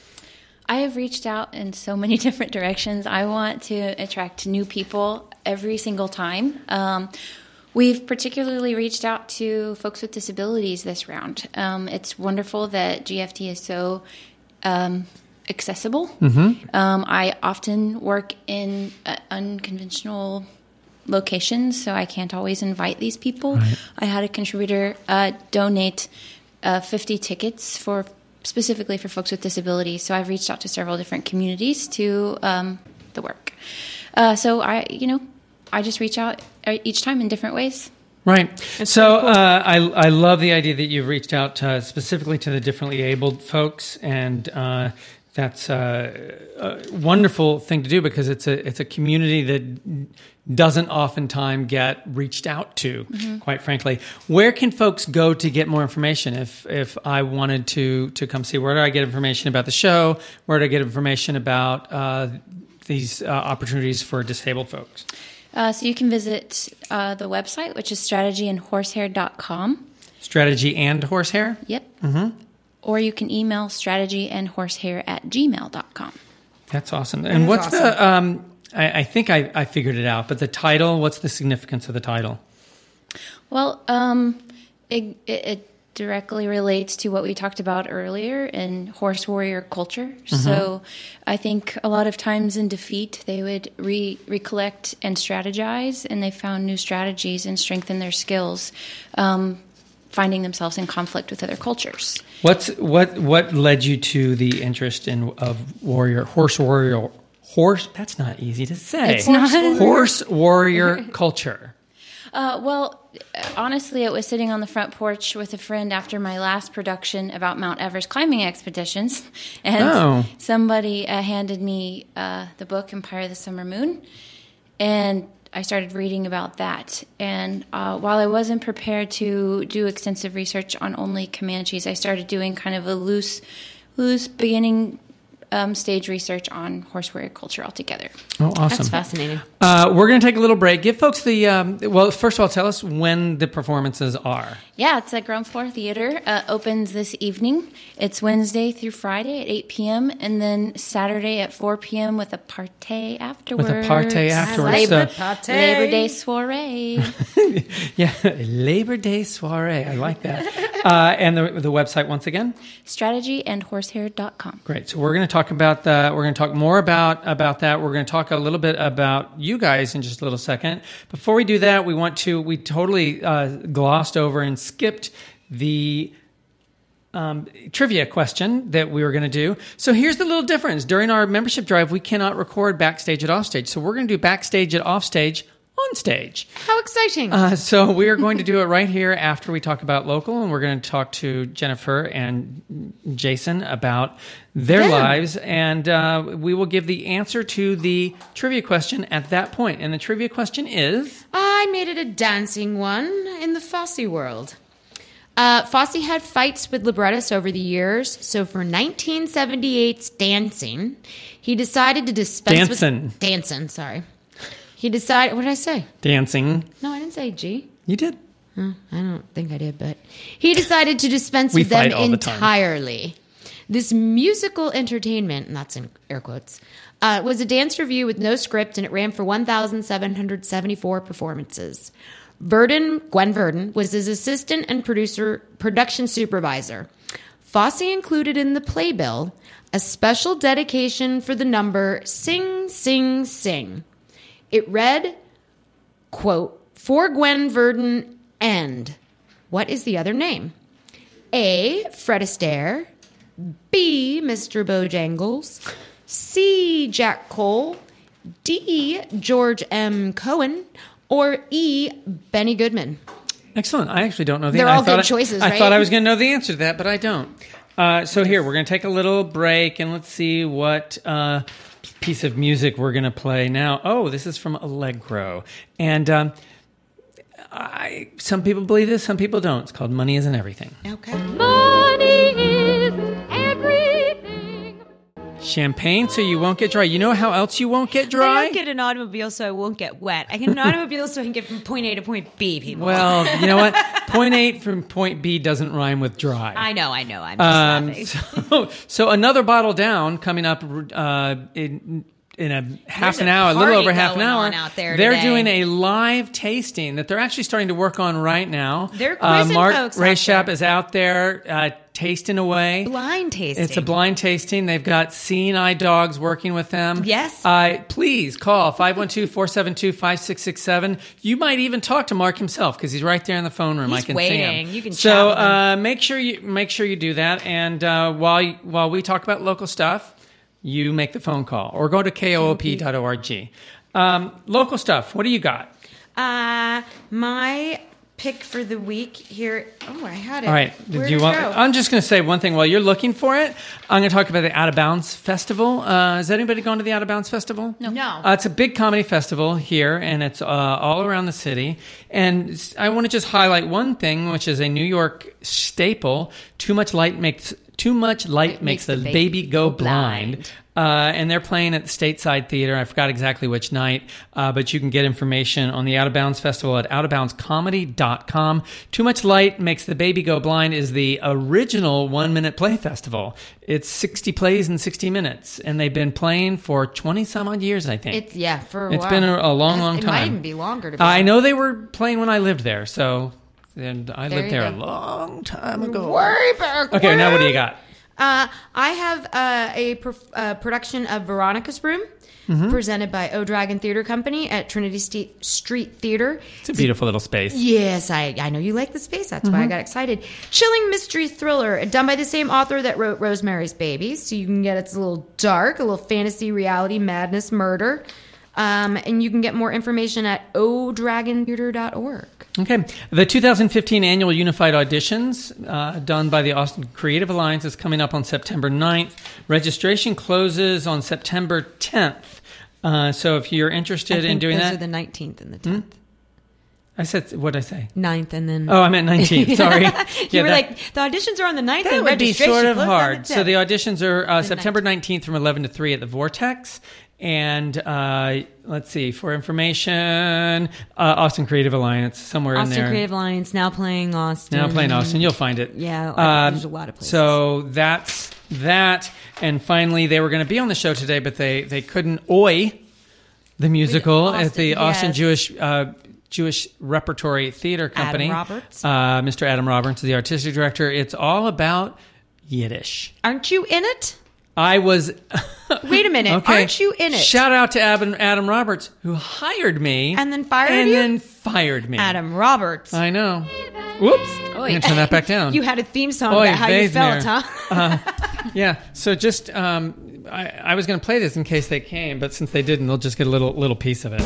I have reached out in so many different directions. I want to attract new people every single time. Um, we've particularly reached out to folks with disabilities this round. Um, it's wonderful that G F T is so um, accessible. Mm-hmm. Um, I often work in uh, unconventional locations, so I can't always invite these people. Right. I had a contributor uh, donate uh, fifty tickets for specifically for folks with disabilities. So I've reached out to several different communities to um, the work. Uh, so I, you know, I just reach out each time in different ways. Right. So uh, I I love the idea that you've reached out uh, specifically to the differently abled folks, and uh, that's uh, a wonderful thing to do because it's a it's a community that doesn't oftentimes get reached out to. Mhm. Quite frankly, where can folks go to get more information? If if I wanted to to come see, where do I get information about the show? Where do I get information about uh, these uh, opportunities for disabled folks? Uh, so you can visit uh, the website, which is strategy and horsehair dot com. Strategy and horsehair? Yep. Mm-hmm. Or you can email strategy and horsehair at gmail dot com. That's awesome. That And is what's awesome. the, um, I, I think I, I figured it out, but the title, what's the significance of the title? Well, um, it, it, it directly relates to what we talked about earlier in horse warrior culture. Mm-hmm. So I think a lot of times in defeat, they would re- recollect and strategize, and they found new strategies and strengthen their skills, um, finding themselves in conflict with other cultures. What's what what led you to the interest in of warrior horse warrior horse? That's not easy to say. It's not. Horse warrior culture. Uh, well, honestly, it was sitting on the front porch with a friend after my last production about Mount Everest climbing expeditions, and Oh. somebody uh, handed me uh, the book Empire of the Summer Moon, and I started reading about that. And uh, while I wasn't prepared to do extensive research on only Comanches, I started doing kind of a loose, loose beginning um, stage research on horse warrior culture altogether. Oh, awesome. That's fascinating. Uh, we're going to take a little break. Give folks the, um, well, first of all, tell us when the performances are. Yeah, it's at Ground Floor Theater. Uh, opens this evening. It's Wednesday through Friday at eight p.m. and then Saturday at four p.m. with a party afterwards. With a party afterwards. Labor, So- Party. Labor Day soiree. Yeah, Labor Day soiree. I like that. Uh, and the the website once again. strategy and horsehair dot com. Great. So we're going to talk about the. We're going to talk more about about that. We're going to talk a little bit about you guys in just a little second. Before we do that, we want to. We totally uh, glossed over and skipped the um, trivia question that we were going to do. So here's the little difference. During our membership drive, we cannot record backstage at offstage. So we're going to do backstage at offstage on stage. How exciting. Uh, so we are going to do it right here after we talk about local, and we're going to talk to Jennifer and Jason about their Them. lives, and uh, we will give the answer to the trivia question at that point. And the trivia question is... I made it a dancing one in the Fosse world. Uh, Fosse had fights with librettists over the years, so for nineteen seventy-eight's Dancing, he decided to dispense Dancin'. with... Dancing, sorry. He decided... What did I say? Dancing. No, I didn't say G. You did. Huh, I don't think I did, but he decided to dispense We with them fight all the time. entirely. This musical entertainment, and that's in air quotes, uh, was a dance review with no script, and it ran for one thousand seven hundred seventy-four performances. Verdon, Gwen Verdon, was his assistant and producer, production supervisor. Fosse included in the playbill a special dedication for the number Sing, Sing, Sing. It read, quote, for Gwen Verdon and what is the other name? A, Fred Astaire, B, Mister Bojangles, C, Jack Cole, D, George M. Cohen, or E, Benny Goodman. Excellent. I actually don't know the They're I all thought good I- choices, I right? thought I was going to know the answer to that, but I don't. Uh, so here, we're going to take a little break, and let's see what uh, piece of music we're going to play now. Oh, this is from Allegro. And um, I, some people believe this, some people don't. It's called Money Isn't Everything. Okay. Money isn't everything. Champagne so you won't get dry. You know how else you won't get I dry? don't get an automobile so I won't get wet. I get an automobile so I can get from point A to point B, people. Well, you know what? Point A from point B doesn't rhyme with dry. I know, I know. I'm just Um, laughing. so, so another bottle down coming up uh, in in a half There's an a hour, a little party over half an going hour. on out there They're today. doing a live tasting that they're actually starting to work on right now. They're uh, quizzing Mark folks out Rayshap there. is out there uh, tasting away. Blind tasting. It's a blind tasting. They've got Seeing Eye Dogs working with them. Yes. Uh, please call five one two, four seven two, five six six seven. You might even talk to Mark himself because he's right there in the phone room. He's I can waiting. see him. You can chat so with him. uh, make sure you make sure you do that. And uh, while you, while we talk about local stuff, you make the phone call or go to K O O P dot org. Um, local stuff. What do you got? Uh, my pick for the week here. Oh, I had it. All right. Where'd Do you it want? go? I'm just going to say one thing while you're looking for it. I'm going to talk about the Out of Bounds Festival. Uh, has anybody gone to the Out of Bounds Festival? No. No. Uh, it's a big comedy festival here, and it's uh, all around the city. And s- I want to just highlight one thing, which is a New York staple. Too much light makes too much light makes, the baby, go blind. blind. Uh, and they're playing at the Stateside Theater. I forgot exactly which night, uh, but you can get information on the Out of Bounds Festival at out of bounds comedy dot com. Too Much Light Makes the Baby Go Blind is the original one-minute play festival. It's sixty plays in sixty minutes, and they've been playing for twenty-some-odd years, I think. It's, yeah, for a It's while. been a, a long, long It time. might even be longer, to be I honest. know they were playing when I lived there, so And I There lived you there go. a long time ago. Way back. Okay, now what do you when. got? Uh, I have uh, a perf- uh, production of Veronica's Room, Mm-hmm. presented by O Dragon Theater Company at Trinity St- Street Theater. It's a beautiful little space. Yes, I, I know you like the space. That's Mm-hmm. why I got excited. Chilling mystery thriller, done by the same author that wrote Rosemary's Baby. So you can get it's a little dark, a little fantasy, reality, madness, murder. Um, and you can get more information at o dragon theater dot org. Okay. The two thousand fifteen annual Unified Auditions, uh, done by the Austin Creative Alliance, is coming up on September ninth. Registration closes on September tenth. Uh, so if you're interested I think in doing those that, are the nineteenth and the tenth. I said, what did I say? ninth and then... Oh, I meant nineteenth. Sorry. you Yeah, were that- like, the auditions are on the ninth That and would be registration sort of closed on hard. So the tenth. auditions are uh, The September nineteenth from eleven to three at the Vortex. And uh, let's see, for information, uh, Austin Creative Alliance, somewhere Austin in there. Creative Alliance, now playing Austin. Now playing Austin. You'll find it. Yeah, Um, there's a lot of places. So that's that. And finally, they were going to be on the show today, but they, they couldn't. Oi, the musical Austin, at the Austin yes. Jewish uh, Jewish Repertory Theater Company. Roberts. Uh, Mister Adam Roberts, the artistic director. It's all about Yiddish. Aren't you in it? I was. Wait a minute. Okay. Aren't you in it? Shout out to Adam, Adam Roberts, who hired me And then fired and you? then fired me. Adam Roberts. I know. Whoops. I'm going to turn that back down. You had a theme song Oy about how you vey, felt, there. huh? Uh, yeah. So just, um, I, I was going to play this in case they came, but since they didn't, they'll just get a little little piece of it. Oi,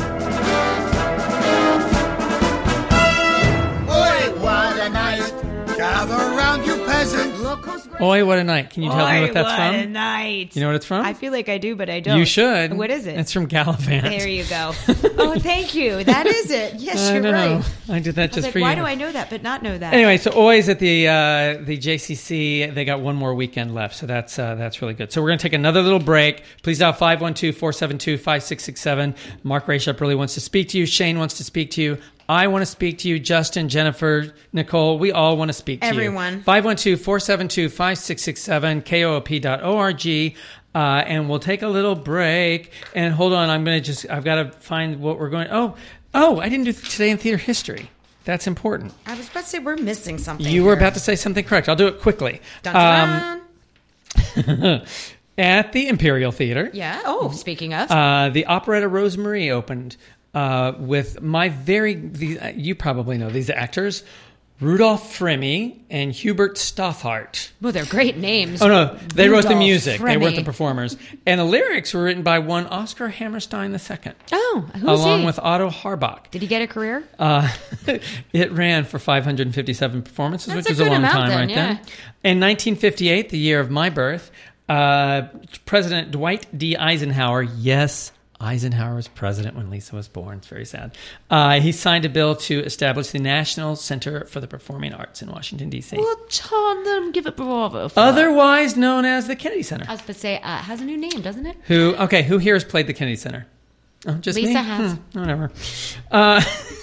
what a night! Gather round, you peasants! Oi, what a night! Can you tell me Boy, what that's what from? a night. You know what it's from? I feel like I do, but I don't. You should. What is it? It's from Gallivant. There you go. Oh, thank you. That is it. Yes, I you're know. right. I did that I was just like, for why you. do I know that but not know that? Anyway, so Oi's at the uh, the J C C. They got one more weekend left, so that's uh, that's really good. So we're going to take another little break. Please dial five one two, four seven two, five six six seven. Mark Rayshop really wants to speak to you. Shane wants to speak to you. I want to speak to you. Justin, Jennifer, Nicole, we all want to speak to Everyone. you. five one two, four seven two, five six six seven, K O O P dot org. Uh, and we'll take a little break. And hold on, I'm going to just, I've got to find what we're going. Oh, oh, I didn't do Today in Theater History. That's important. I was about to say we're missing something. You were here. about to say something correct. I'll do it quickly. Dun, dun, dun. Um, at the Imperial Theater, Yeah. Oh, speaking of. uh, the operetta Rosemarie opened uh, with my very, the, uh, you probably know these actors, Rudolph Fremy and Hubert Stothart. well, they're great names. Oh, no, they wrote the Rudolph music. They weren't the Fremy. performers. And the lyrics were written by one Oscar Hammerstein the second, Oh, who's along he? with Otto Harbach. Did he get a career? Uh, it ran for five hundred fifty-seven performances, That's which a is a good long amount time then, right yeah. then. In nineteen fifty-eight, the year of my birth, uh, President Dwight D. Eisenhower, yes, Eisenhower was president when Lisa was born. It's very sad. Uh, he signed a bill to establish the National Center for the Performing Arts in Washington, D C Well, tell them, give it bravo. For that. Otherwise known as the Kennedy Center. I was about to say, uh, it has a new name, doesn't it? Who, okay, who here has played the Kennedy Center? Oh, just Lisa me? has. Hmm, whatever. Uh,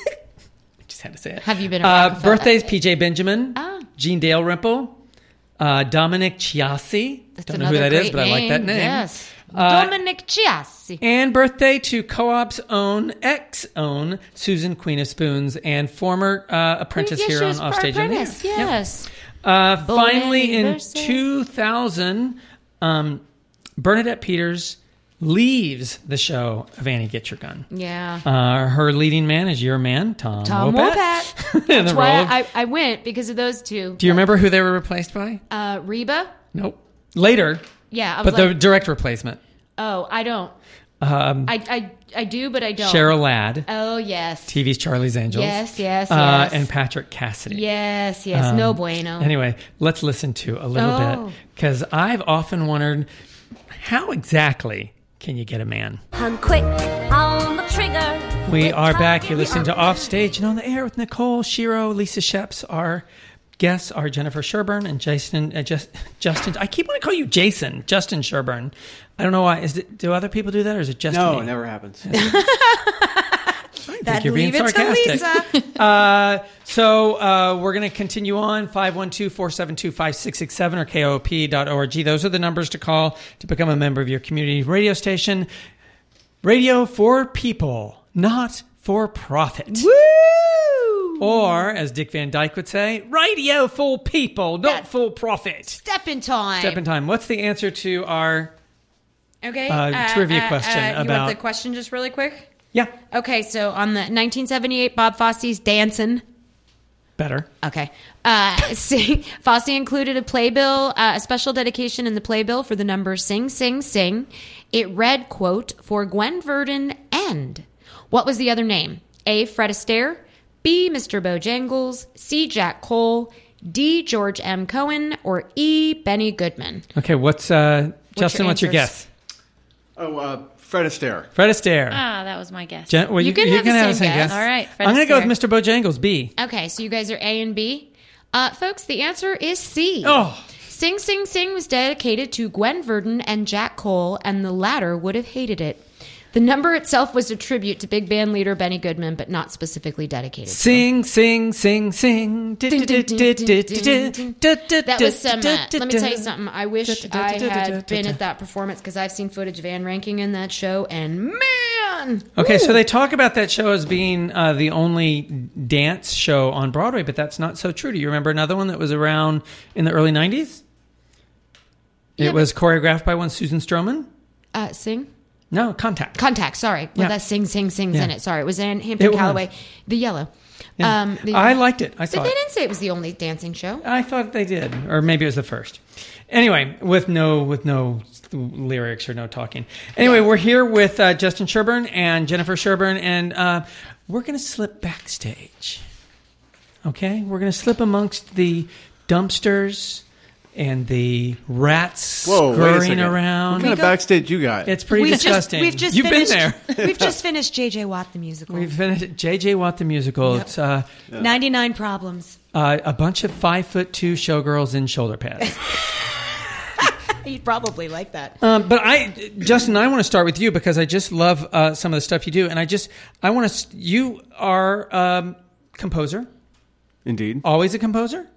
just had to say it. Have you been a Uh, Rockefeller? birthdays, P J Benjamin, Ah. Gene Dalrymple, uh, Dominic Chiasi. That's Don't know who another that is, great but I like that name. Yes. Uh, Dominic Chiasi. And birthday to Co-op's own, ex-own, Susan Queen of Spoons, and former uh, apprentice Yes, here she on was our Offstage on the Air. apprentice, yes. Uh, Born finally, in anniversary. two thousand, um, Bernadette Peters leaves the show of Annie Get Your Gun. Yeah. Uh, her leading man is your man, Tom, Tom Wopat. Wopat. In That's the why role of- I, I went, because of those two. Do you remember who they were replaced by? Uh, Reba? Nope. Later. Yeah, I was But the like, direct replacement. oh, I don't. Um, I, I, I do, but I don't. Cheryl Ladd, Oh, yes. T V's Charlie's Angels. Yes, yes, uh, yes. And Patrick Cassidy. Yes, yes. Um, no bueno. Anyway, let's listen to a little Oh. bit, because I've often wondered, how exactly can you get a man? I'm quick on the trigger. We are back. You're listening to Offstage and on the Air with Nicole Shiro, Lisa Sheps. Our guests are Jennifer Sherburne and Jason. Uh, just, Justin. I keep wanting to call you Jason. Justin Sherburne. I don't know why. Is it? Do other people do that, or is it just No, me? it never happens. I think you're being leave it to sarcastic. Lisa. uh, so uh, we're going to continue on. five one two, four seven two, five six six seven or K O O P dot org. Those are the numbers to call to become a member of your community radio station. Radio for people, not for profit. Woo! Or, as Dick Van Dyke would say, radio for people, not That- for profit. Step in time. Step in time. What's the answer to our... Okay. Uh, trivia question you about- want the question just really quick? Yeah, Okay, so on the nineteen seventy-eight Bob Fosse's Dancin'. better. Okay. Uh, sing, Fosse included a playbill, uh, a special dedication in the playbill for the number Sing, Sing, Sing. It read, quote, for Gwen Verdon and. What was the other name? A. Fred Astaire. B. Mister Bojangles. C. Jack Cole. D. George M. Cohen. Or E. Benny Goodman. Okay, what's... Uh, Justin, your what's your answers? guess? Oh, uh, Fred Astaire. Fred Astaire. Ah, that was my guess. Jen, well, You you, can you have can the have the same same guess. guess. All right, Fred I'm going to go with Astaire. Mister Bojangles, B. Okay, so you guys are A and B. Uh, folks, the answer is C. Oh. Sing Sing Sing was dedicated to Gwen Verdon and Jack Cole, and the latter would have hated it. The number itself was a tribute to big band leader Benny Goodman, but not specifically dedicated to him. Sing, sing, sing, sing. That was some. Uh, let me tell you something. I wish I had been at that performance because I've seen footage of Ann Ranking in that show, and man. Okay, woo. so they talk about that show as being uh, the only dance show on Broadway, but that's not so true. Do you remember another one that was around in the early nineties? Yeah, It was choreographed by one Susan Stroman? Uh, sing. No, Contact. Contact, sorry. Well, Yeah. that's Sing, Sing, Sing's Yeah. in it. Sorry, it was in Hampton It was. Callaway. The Yellow. Yeah. Um, the- I liked it. I But saw they it. didn't say it was the only dancing show. I thought they did, or maybe it was the first. Anyway, with no with no lyrics or no talking. Anyway, we're here with uh, Justin Sherburne and Jennifer Sherburne, and uh, we're going to slip backstage. Okay, we're going to slip amongst the dumpsters and the rats Whoa, wait a scurrying second. around. What kind of backstage you got? It's pretty We've disgusting. Just, we've just You've finished, been there. We've just finished J J Watt the musical. We've finished J J Watt the musical. Yep. It's uh, ninety-nine problems. uh, a bunch of five foot two showgirls in shoulder pads. You'd probably like that. Um, but I, Justin, I want to start with you because I just love uh, some of the stuff you do, and I just, I want to. You are um, composer, Indeed. always a composer.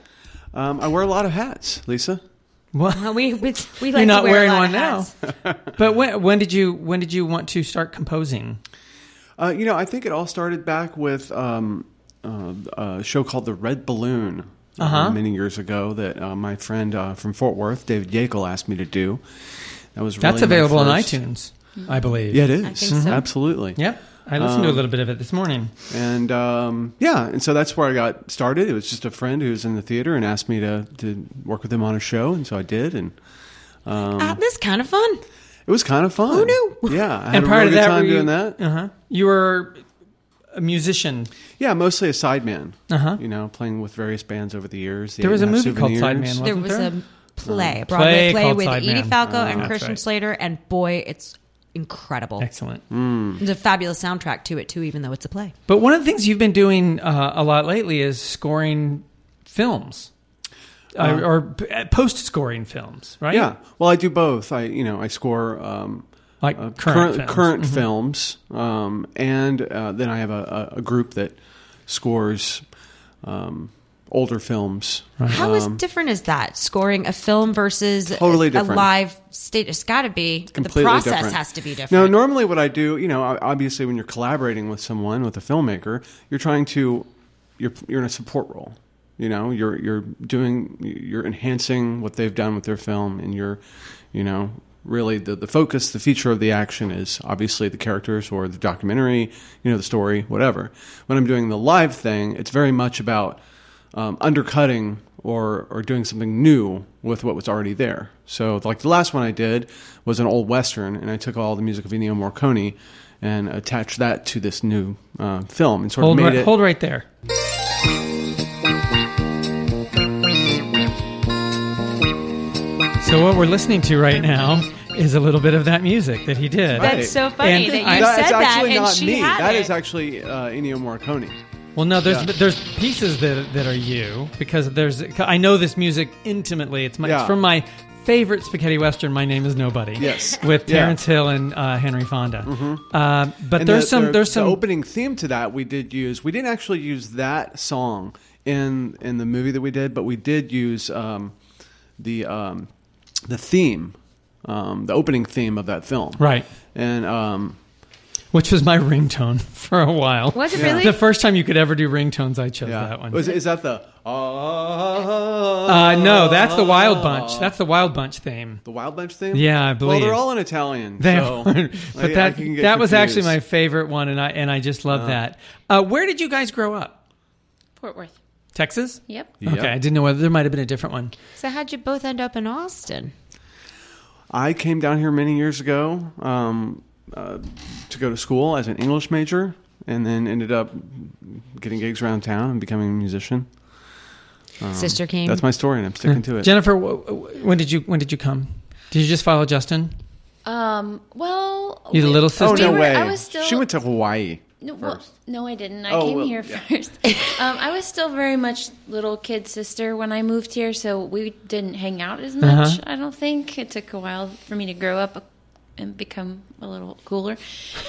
Um, I wear a lot of hats, Lisa. Well, Well, we we, we like you're not to wear wearing a lot one of now. hats. But when, when did you when did you want to start composing? Uh, you know, I think it all started back with um, uh, a show called The Red Balloon uh, Uh-huh. many years ago that uh, my friend uh, from Fort Worth, David Yakel, asked me to do. That was really That's my available on first- iTunes, I believe. Yeah, it is. I think so. Absolutely. Yep. I listened to a Um, little bit of it this morning. And um, yeah, and so that's where I got started. It was just a friend who was in the theater and asked me to, to work with him on a show, and so I did. And um, Ah, this is kind of fun. it was kind of fun. Who knew? Yeah, I had And a prior really to good that, time were you, doing that. Uh-huh. You were a musician. Yeah, mostly a sideman. Uh-huh. You know, playing with various bands over the years. The There was Eight a and Half movie called Souvenirs. Sideman, There wasn't was there? a play, a Play Broadway play, called with Sideman. Edie Falco Oh, and that's Christian right. Slater, and boy, it's incredible. Excellent. There's a fabulous soundtrack to it too, even though it's a play. But one of the things you've been doing uh, a lot lately is scoring films, uh, Uh, or p- post scoring films, right? Yeah. Well, I do both. I you know I score um, Like uh, current films. current Mhm. films, um, and uh, then I have a, a, a group that scores um, older films. How is Um, different is that scoring a film versus Totally a, a different. live state? It's got to be completely the process different. has to be different. No, normally what I do, you know, obviously when you're collaborating with someone, with a filmmaker, you're trying to, you're you're in a support role. You know, you're you're doing, you're enhancing what they've done with their film, and you're, you know, really the the focus, the feature of the action is obviously the characters or the documentary, you know, the story, whatever. When I'm doing the live thing, it's very much about um, undercutting or or doing something new with what was already there. So, like the last one I did was an old Western, and I took all the music of Ennio Morricone and attached that to this new uh, film, and sort Hold of made right, it. hold right there. So what we're listening to right now is a little bit of that music that he did. Right. That's so funny And that you I- That's said that, actually and not she me. had That it. is actually uh, Ennio Morricone. Well, no, there's Yeah. there's pieces that that are you because there's I know this music intimately. It's my Yeah. it's from my favorite spaghetti western. My Name Is Nobody. Yes. with Yeah. Terrence Hill and uh, Henry Fonda. Uh, but And there's the, some the, there's some the opening theme to that we did use. We didn't actually use that song in in the movie that we did, but we did use um, the um, the theme, um, the opening theme of that film. right. And um, which was my ringtone for a while. Was it Yeah. really? The first time you could ever do ringtones, I chose Yeah. that one. Was, is that the? Uh, no, that's the Wild Bunch. That's the Wild Bunch theme. The Wild Bunch theme? Yeah, I believe. Well, they're all in Italian. They so are. I- but I that can get that was actually my confused. favorite one, and I and I just love Uh. that. Uh, where did you guys grow up? Fort Worth. Texas? Yep. Yep. Okay, I didn't know whether there might have been a different one. So how'd you both end up in Austin? I came down here many years ago um, uh, to go to school as an English major, and then ended up getting gigs around town and becoming a musician. Um, Sister came. That's my story, and I'm sticking to it. Jennifer, wh- wh- when did you when did you come? Did you just follow Justin? Um, well, You the we- little Oh, sister? no we were- way. I was still- She went to Hawaii No, well, first. no, I didn't. I Oh, came well, here yeah. first. um, I was still very much little kid sister when I moved here, so we didn't hang out as much. Uh-huh. I don't think it took a while for me to grow up and become a little cooler.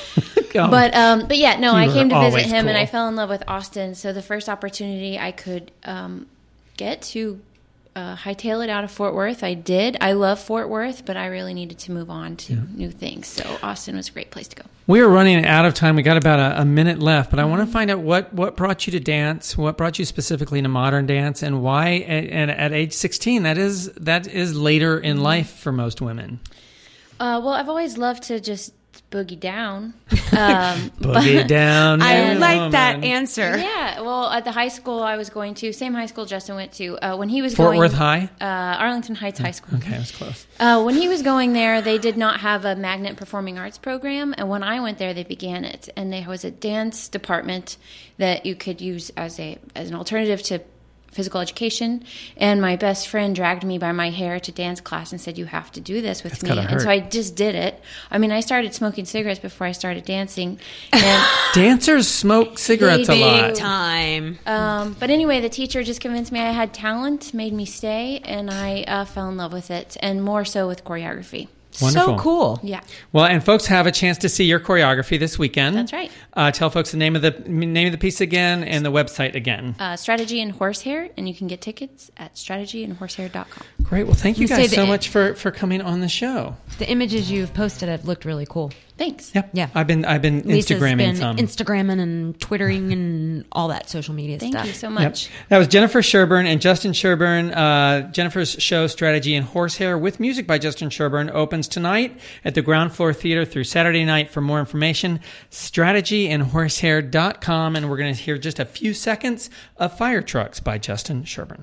Oh. But um, but yeah, no, You I were came to visit always him, and cool. I fell in love with Austin. So the first opportunity I could um, get to uh, hightail it out of Fort Worth, I did. I love Fort Worth, but I really needed to move on to new things. So Austin was a great place to go. We are running out of time. We got about a, a minute left, but I want to find out what, what brought you to dance, what brought you specifically to modern dance, and why. And at age sixteen, that is that is later in life for most women. Uh, well, I've always loved to just boogie down. Um, Boogie but- down. I yeah, like that woman. answer. Yeah, well, at the high school I was going to, same high school Justin went to, uh, when he was Fort going... Worth High? Uh, Arlington Heights High School. Okay, I was close. Uh, when he was going there, they did not have a magnet performing arts program, and when I went there, they began it. And there was a dance department that you could use as a as an alternative to physical education. And my best friend dragged me by my hair to dance class and said, "You have to do this with That's me." gotta And so hurt. I just did it. I mean, I started smoking cigarettes before I started dancing. And Dancers smoke cigarettes a They lot. do. Time. Um, but anyway, the teacher just convinced me I had talent, made me stay, and I uh, fell in love with it, and more so with choreography. Wonderful. So cool. Yeah. Well, and folks have a chance to see your choreography this weekend. That's right. Uh, tell folks the name of the name of the piece again and the website again. Uh, Strategy and Horsehair, and you can get tickets at strategy and horsehair dot com. Great. Well, thank you You say guys the- so much for, for coming on the show. The images you've posted have looked really cool. Thanks. Yep. Yeah. I've been I've been Lisa's Instagramming been some. Instagramming and Twittering and all that social media Thank stuff. you so Yep. much. That was Jennifer Sherburne and Justin Sherburne. Uh, Jennifer's show, Strategy and Horsehair, with music by Justin Sherburne, opens tonight at the Ground Floor Theater through Saturday night. For more information, strategy and horsehair dot com. And we're going to hear just a few seconds of Fire Trucks by Justin Sherburne.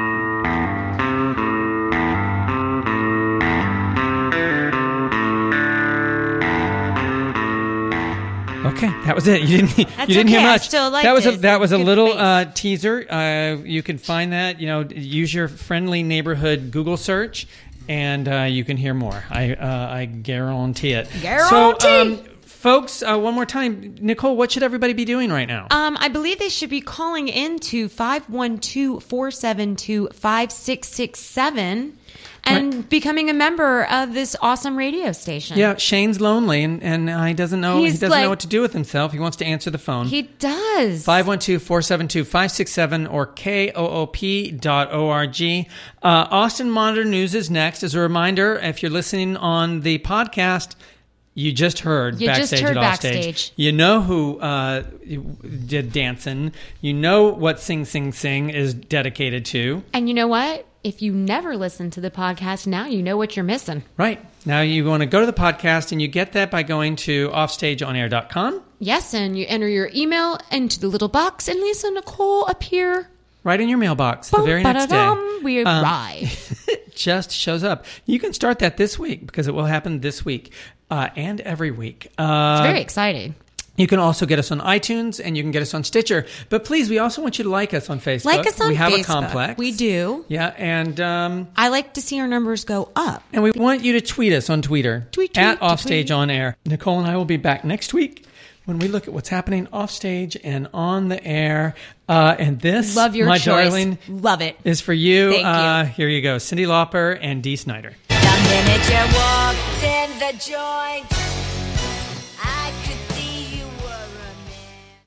Okay, that was it. You didn't. That's you didn't hear okay, I much. still liked that was a, it. that was a Good little bass. uh, teaser. Uh, you can find that. You know, use your friendly neighborhood Google search, and uh, you can hear more. I uh, I guarantee it. Guarantee. So, um, folks, uh, one more time, Nicole, what should everybody be doing right now? Um, I believe they should be calling in to five one two, four seven two, five six six seven and becoming a member of this awesome radio station. Yeah, Shane's lonely, and, and uh, he doesn't know He's he doesn't like- know what to do with himself. He wants to answer the phone. He does. five one two, four seven two, five six seven or K O O P dot org. Uh, Austin Monitor News is next. As a reminder, if you're listening on the podcast, you just heard You just Backstage heard at Offstage. Backstage. You know who uh, did dancing. You know what Sing Sing Sing is dedicated to. And you know what? If you never listen to the podcast, now you know what you're missing. Right. Now you want to go to the podcast, and you get that by going to offstage on air dot com. Yes, and you enter your email into the little box, and Lisa and Nicole appear. Right in your mailbox the very next day. Bum-ba-da-dum, we Um, arrive. It just shows up. You can start that this week because it will happen this week uh, and every week. Uh, It's very exciting. You can also get us on iTunes and you can get us on Stitcher. But please, we also want you to like us on Facebook. Like us on We have Facebook. a complex. We do. Yeah, and um, I like to see our numbers go up. and we want you to tweet us on Twitter Tweet, tweet, at tweet. Offstage on Air. Nicole and I will be back next week when we look at what's happening offstage and on the air. Uh, and this, Love your my choice. darling, Love it. is for you. Thank you. Uh, here you go, Cyndi Lauper and Dee Snider. The minute you walked in the joint,